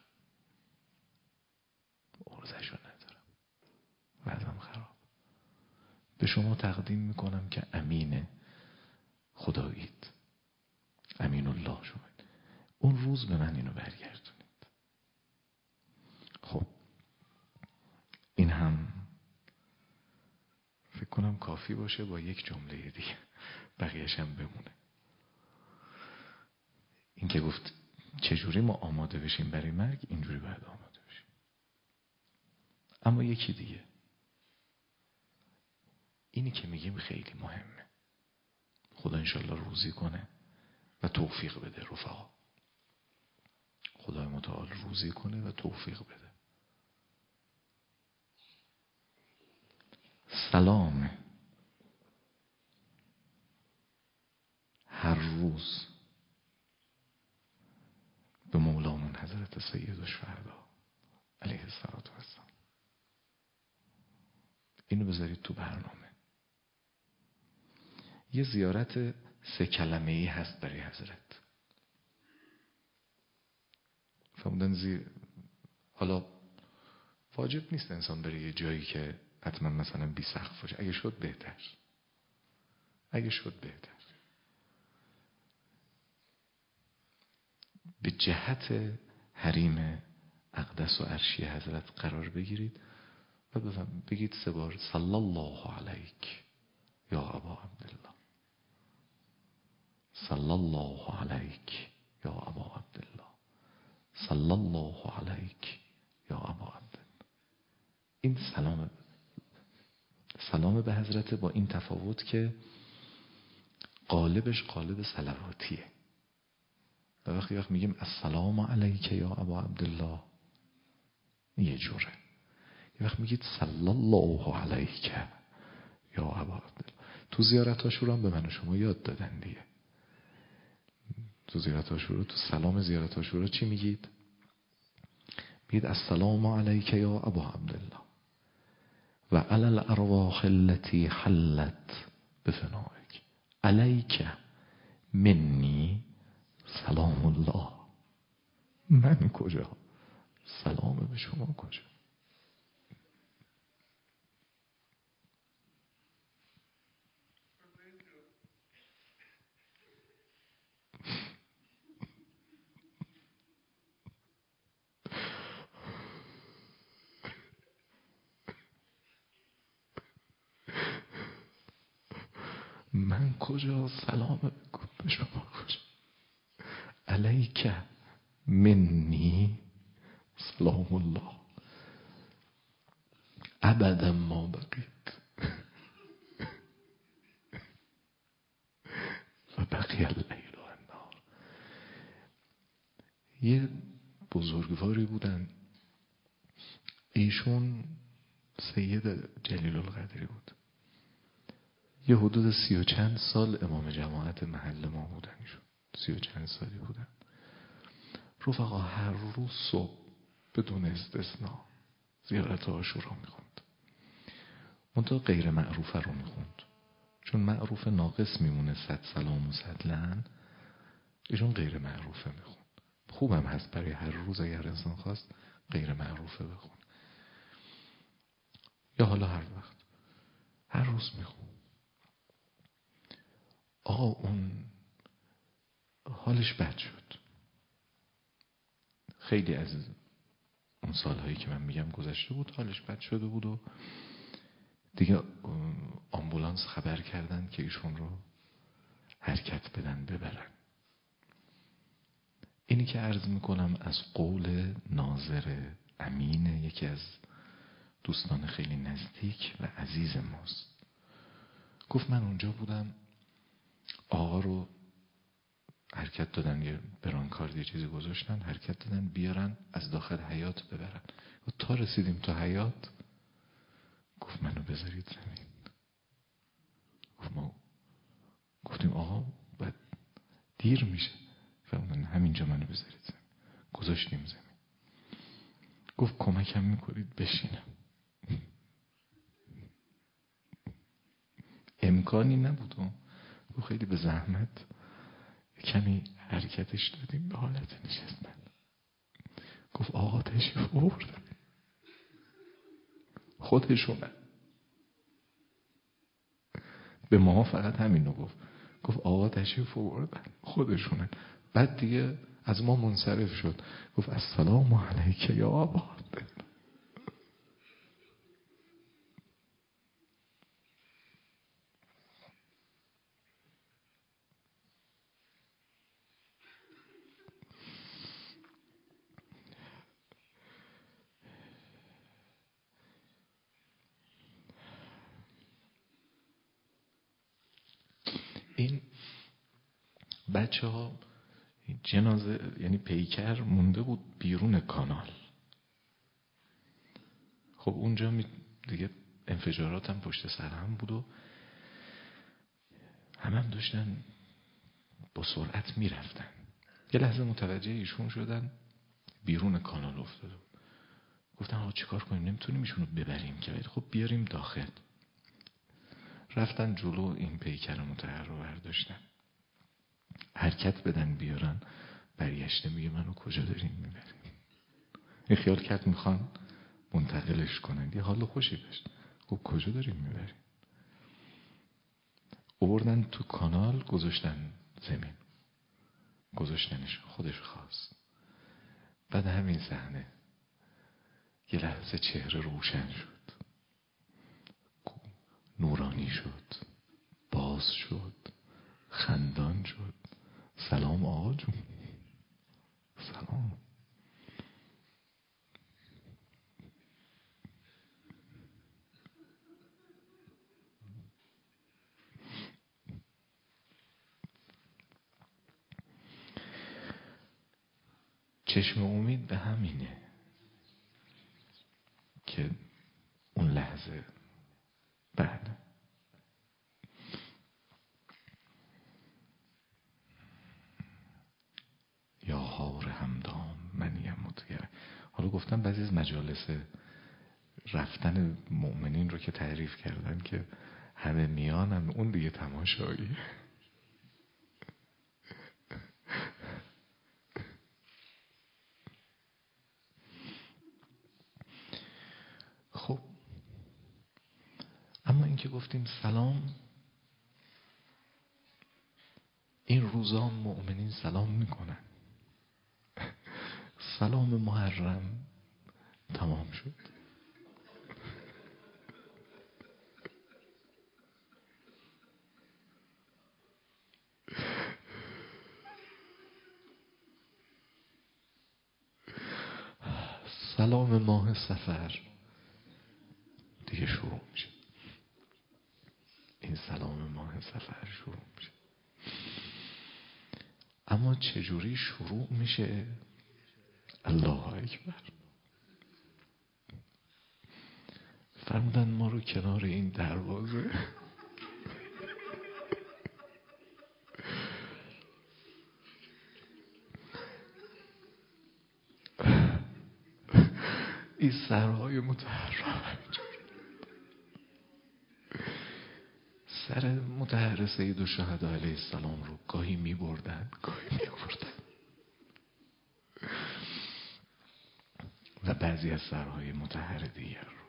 عرضشو ندارم، وضعم خراب. به شما تقدیم میکنم که امین خدایید، امین الله شما. اون روز به من اینو برگردونید. خب این هم فکر کنم کافی باشه با یک جمله دیگه، بقیه‌ش هم بمونه. این که گفت چجوری ما آماده بشیم برای مرگ، اینجوری باید آماده بشیم. اما یکی دیگه، اینی که میگیم خیلی مهمه. خدا انشالله روزی کنه و توفیق بده رفقا. خدای متعال روزی کنه و توفیق بده. سلام هر روز به مولامون حضرت سید الشهدا علیه السلام اینو بذارید تو برنامه. یه زیارت 3 کلمه‌ای هست برای حضرت. فهمدن حالا واجب نیست انسان بره یه جایی که حتما مثلا بی سقف باشه. اگه شد بهتر. به جهت حریم اقدس و عرشی حضرت قرار بگیرید و بگید 3 بار صلی الله علیک یا ابا عبدالله، صلی الله علیک یا ابا عبدالله، صلی الله علیک یا ابا عبدالله. این سلام به حضرت، با این تفاوت که قالبش قالب صلواتیه. و وقتی میگیم السلام علیک یا ابا عبدالله یه جوره، یه وقت میگید صلی الله علیک یا ابا عبدالله. تو زیارت عاشورا هم به من و شما یاد دادن دیگه. تو زیارت عاشورا، تو سلام زیارت عاشورا چی میگید؟ میگید السلام علیک یا ابا عبدالله و علی الارواح التي حلت بفنائک علیک منی سلام الله. من کجا؟ سلام به شما کجا؟ من کجا؟ سلام به شما کجا؟ علیک منی سلام الله ابدا ما بقیت و بقی اللیل و النهار. یه بزرگواری بودن، ایشون سید جلیل القدری بود. یه حدود 30 و چند سال امام جماعت محل ما بودن. ایشون 30 و چند سالی بودن. رفقا هر روز صبح بدون استثناء زیارت عاشورا میخوند. منتها غیر معروفه رو میخوند، چون معروف ناقص میمونه 100 سلام و 100 لعن. ایشون غیر معروفه میخوند. خوبم هست برای هر روز اگر انسان خواست غیر معروفه بخون، یا حالا هر وقت هر روز میخوند. آقا اون حالش بد شد. خیلی از اون سالهایی که من میگم گذشته بود، حالش بد شده بود و دیگه آمبولانس خبر کردن که ایشون رو حرکت بدن ببرن. اینی که عرض میکنم از قول ناظر امین، یکی از دوستان خیلی نزدیک و عزیز ماست. گفت من اونجا بودم، آقا رو حرکت دادن، یه برانکارد یه چیزی گذاشتن، حرکت دادن بیارن از داخل حیاط ببرن. و تا رسیدیم تا حیاط گفت منو بذارید زمین. ما گفتیم آقا بعد دیر میشه. فرمودن همینجا منو بذارید زمین. گذاشتیم زمین. گفت کمکم میکنید بشینم. امکانی نبود. گفت خیلی به زحمت کمی حرکتش دادیم به حالت نشستن. گفت آقا تشریف آوردن، خودشونه. به ما فقط همینو گفت آقا تشریف آوردن، خودشونه. بعد دیگه از ما منصرف شد. گفت السلام علیک یا ابا عبدالله. این بچه ها جنازه، یعنی پیکر مونده بود بیرون کانال. خب اونجا دیگه انفجارات هم پشت سر هم بود و هم داشتن با سرعت میرفتن. یه لحظه متوجه ایشون شدن بیرون کانال افتاده. گفتن آقا چیکار کنیم؟ نمیتونیم ایشونو ببریم که، ولی خب بیاریم داخل. رفتن جلو، این پیکر مطهر رو برداشتن، حرکت بدن بیارن. برگشته میگه منو کجا دارین میبرین؟ این خیال کرد میخوان منتقلش کنن، یه حال خوشی داشت. گفت کجا دارین میبرین؟ آوردن تو کانال، گذاشتن زمین، گذاشتنش، خودش خواست. بعد همین صحنه یه لحظه چهره روشن شد، نورانی شد، باز شد، خندان شد. سلام آقا جون، سلام. چشم امید به همینه که اون لحظه بعد یا هار همدان منیم متگر. حالا گفتم بعضی از مجالس رفتن مؤمنین رو که تعریف کردن که همه میانن، اون دیگه تماشایی. خب اما این که گفتیم سلام، این روزان مؤمنین سلام میکنن. سلام محرم تمام شد. سلام ماه سفر دیگه شروع میشه. این سلام ماه سفر شروع میشه. اما چجوری شروع میشه؟ الله اکبر. فرمودن ما رو کنار این دروازه این سرهای متحرم، سر مطهر سید الشهدا علیه السلام رو گاهی می بردن، گاهی می آوردن، و بعضی از سرهای مطهر دیگر رو.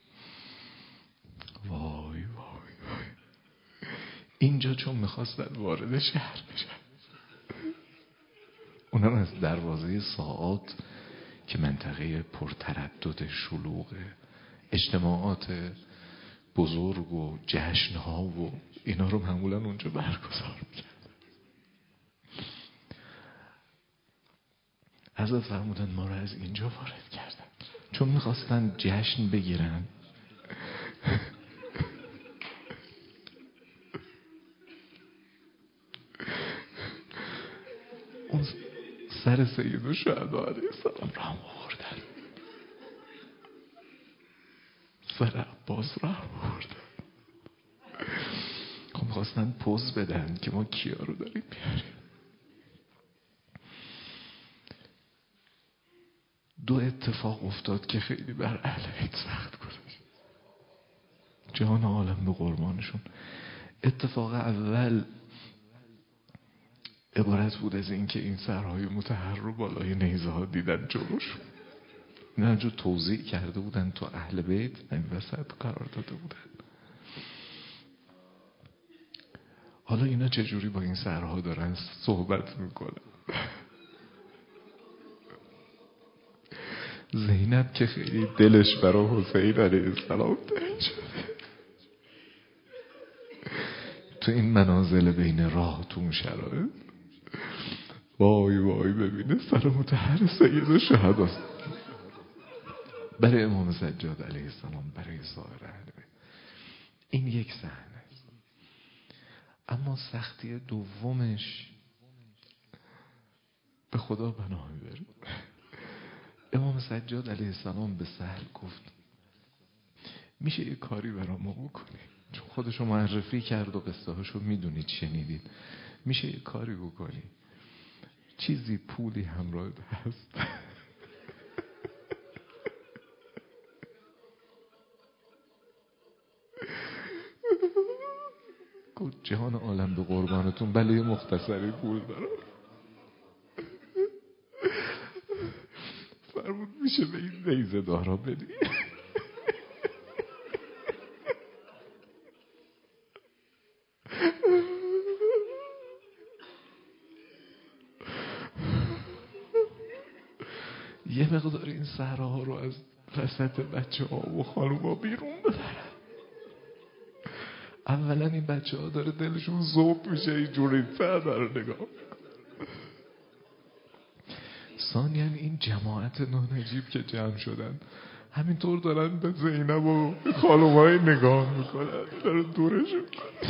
وای وای وای. اینجا چون میخواستن وارد شهر بشن، اونم از دروازه ساعات که منطقه پرتردد شلوغ اجتماعات بزرگ و جشنها و اینا رو معمولا اونجا برگزار میکرد. حضرت فرمودن ما رو از اینجا وارد کردن چون میخواستن جشن بگیرن. اون سر سید الشهدا علیه السلام رو هم آوردن، سر عباس رو هم آوردن. خب میخواستن پوز بدن که ما کیا رو داریم میاریم. دو اتفاق افتاد که خیلی بر اهل بیت سخت گذشت. جهان عالم به قربانشون. اتفاق اول عبارت بود از این که این سرهای مطهر رو بالای نیزه ها دیدن جلوش. اینا همجور توضیح کرده بودن تو اهل بیت این وسط قرار داده بودن. حالا اینا چجوری با این سرها دارن صحبت میکنن؟ زینب که خیلی دلش برای حسین علیه السلام تنگ شده، تو این منازل بین راه تو اون شرایط، وای وای ببینه سر مطهر سید الشهدا برای امام سجاد علیه السلام، برای سایر اهل بیت. این یک صحنه است. اما سختی دومش به خدا پناه میبریم. امام سجاد علیه السلام به سهل گفت میشه یه کاری برای ما بکنی؟ چون خودشو معرفی کرد و قصه هاشو میدونید شنیدید. میشه یه کاری بکنی؟ چیزی پولی همراه هست؟ گفت جهان عالم به قربانتون، بله یه مختصری پول دارم. فرمود میشه به این نیزه دارا بدی؟ یه مقدار این صحراها رو از وسط بچه ها و خانوم ها بیرون ببرن. اولا این بچه ها داره دلشون ذوب میشه اینجوری داره نگاه. ثانیاً این جماعت نانجیب که جمع شدن همینطور دارن به زینب و خانومای نگاه میکنن، دارن دورشون.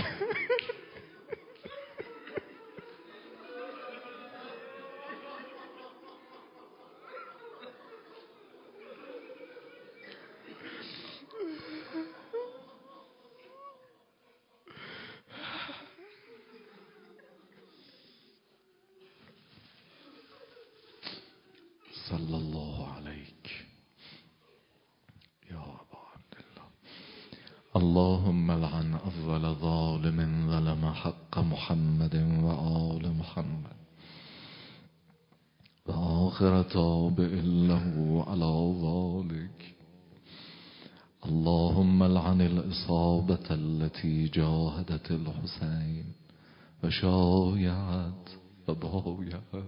صلی الله علیک یا ابا عبدالله. اللهم لعن اول ظالم ظلم حق محمد و آل محمد و آخر تابع له على ذلك. اللهم لعن الإصابة التي جاهدت الحسين وشايعت وبايعت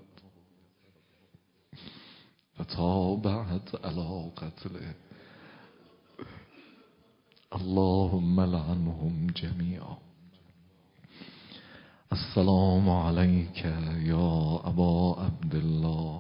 وتابعت على قتله. اللهم لعنهم جميعا. السلام عليك يا أبا عبد الله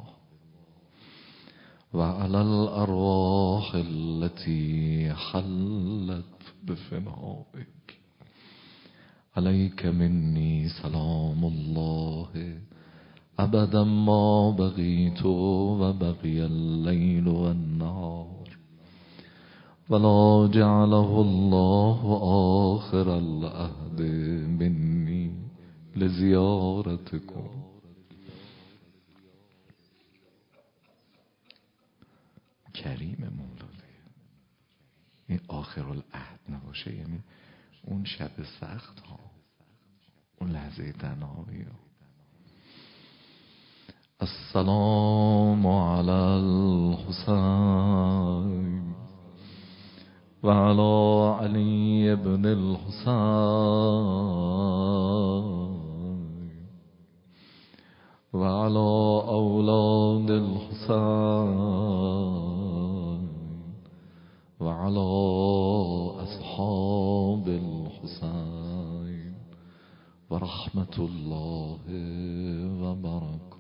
وعلى الأرواح التي حلت بفنائك. عليك مني سلام الله أبدا ما بقيت وبقي الليل والنهار، ولا جعله الله آخر العهد مني لزيارتكم. کریم مولاده. این آخر العهد نباشه یعنی اون شب سخت ها، اون لحظه تنهایی ها. السلام على الحسين وعلى علي بن الحسين وعلى أولاد الحسين وعلى أصحاب الحسين ورحمة الله وبركاته.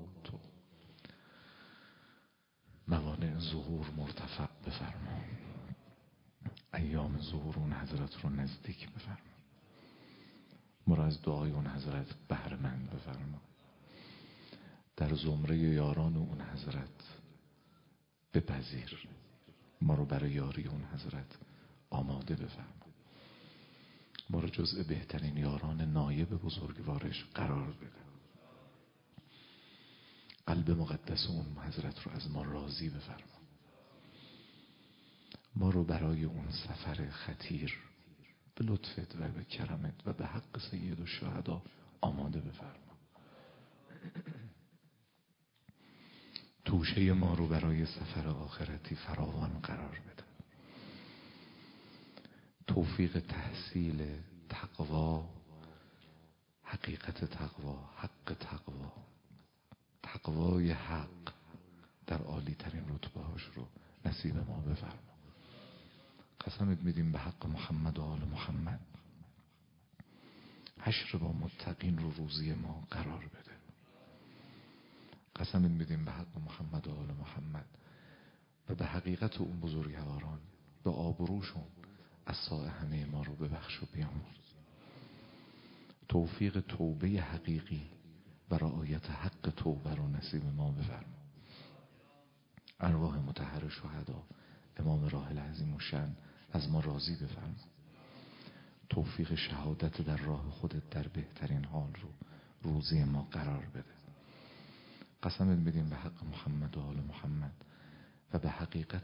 موانع ظهور مرتفع بفرما. ایام ظهور اون حضرت رو نزدیک بفرما. ما را از دعای اون حضرت بهره‌مند بفرما. در زمره یاران اون حضرت بپذیر. ما رو برای یاری اون حضرت آماده بفرما. ما رو جزء بهترین یاران نایب بزرگوارش قرار بده. قلب مقدس اون حضرت رو از ما راضی بفرما. ما رو برای اون سفر خطیر به لطفت و به کرمت و به حق سید الشهدا آماده بفرما. توشه ما رو برای سفر آخرتی فراوان قرار بده. توفیق تحصیل تقوا، حقیقت تقوا، حق تقوا، تقوای حق در عالی ترین رتبه هاش رو نصیب ما بفرما. قسمت میدیم به حق محمد و آل محمد حشر با متقین رو روزی ما قرار بده. قسمت میدیم به حق محمد و آل محمد و به حقیقت اون بزرگواران به آبروشون عصا همه ما رو ببخش و بیامرز. توفیق توبه حقیقی و رعایت حق توبه رو نصیب ما بفرما. ارواح مطهر شهدا، امام راحل عظیم الشأن از ما راضی بفرما. توفیق شهادت در راه خودت در بهترین حال رو روزی ما قرار بده. قسمت بدیم به حق محمد و آل محمد و به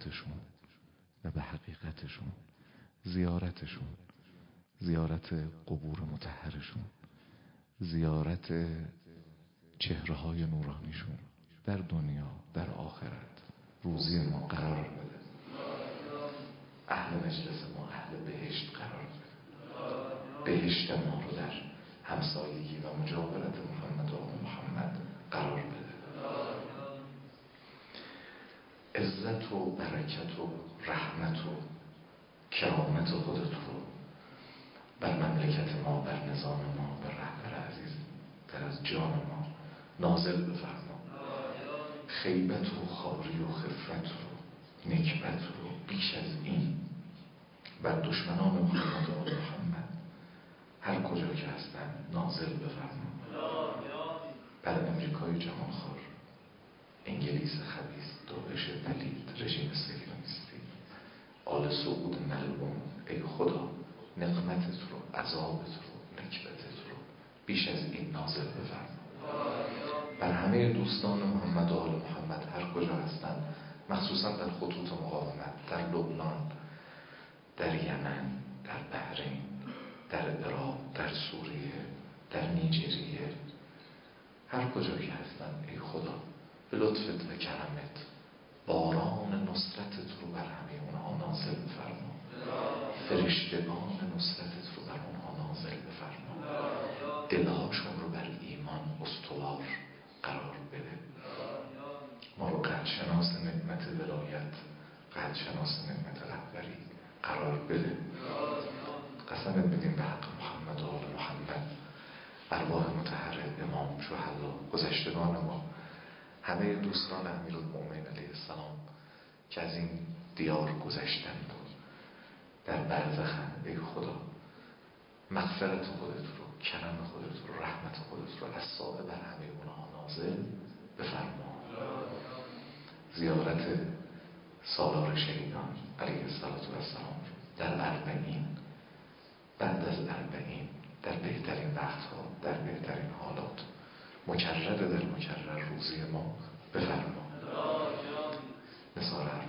حقیقتشون زیارتشون، زیارت قبور مطهرشون، زیارت چهره‌های نورانیشون در دنیا در آخرت روزی ما قرار بده. اهل مجلس ما اهل بهشت قرار بده. بهشت ما رو در همسایگی و مجاورت محمد و آل محمد قرار بده. عزت و برکت و رحمت و کرامت خودت رو بر مملکت ما، بر نظام ما، بر رهبر عزیز در از جان ما نازل بفرما. خیبت و خواری و خفت و نکبت رو بیش از این بر دشمنان محمد و آل محمد هر کجا که هستن نازل بفرما. بر امریکای جهانخوار، انگلیس خبیث، داعش پلید، رژیم صهیونیستی، آل سعود ملعون، ای خدا نقمتت رو، عذابت رو، نکبتت رو بیش از این نازل بفرما. بر همه دوستان محمد و آل محمد هر کجا هستن، مخصوصا در خطوط مقاومت، در لبنان، در یمن، در بحرین، در عراق، در سوریه، در نیجریه، هر کجا که هستن ای خدا به لطفت و کرمت باران نصرتت رو بر همه اونها نازل بفرما. فرشتگان نصرتت رو بر اونها نازل بفرما. دلهاشون رو بر ایمان استوار قرار بده. ما رو قدرشناس نعمت ولایت، قدرشناس نعمت رهبری قرار بده. قسمت بدیم به حق محمد و آل محمد، ارواح مطهر امام، شهدا، گذشتگان ما، همه دوستان امیرالمومنین علیه السلام که از این دیار گذشتند و در برزخند، ای خدا مغفرت خودت رو، کرم خودت رو، رحمت خودت رو از سایه بر همه اونها نازل بفرما. زیارت سالار شهیدان علیه السلام در اربعین، بعد از اربعین، در بهترین وقتها، در بهترین حالات، مکرر در مکرر روزی ما بفرما. نثار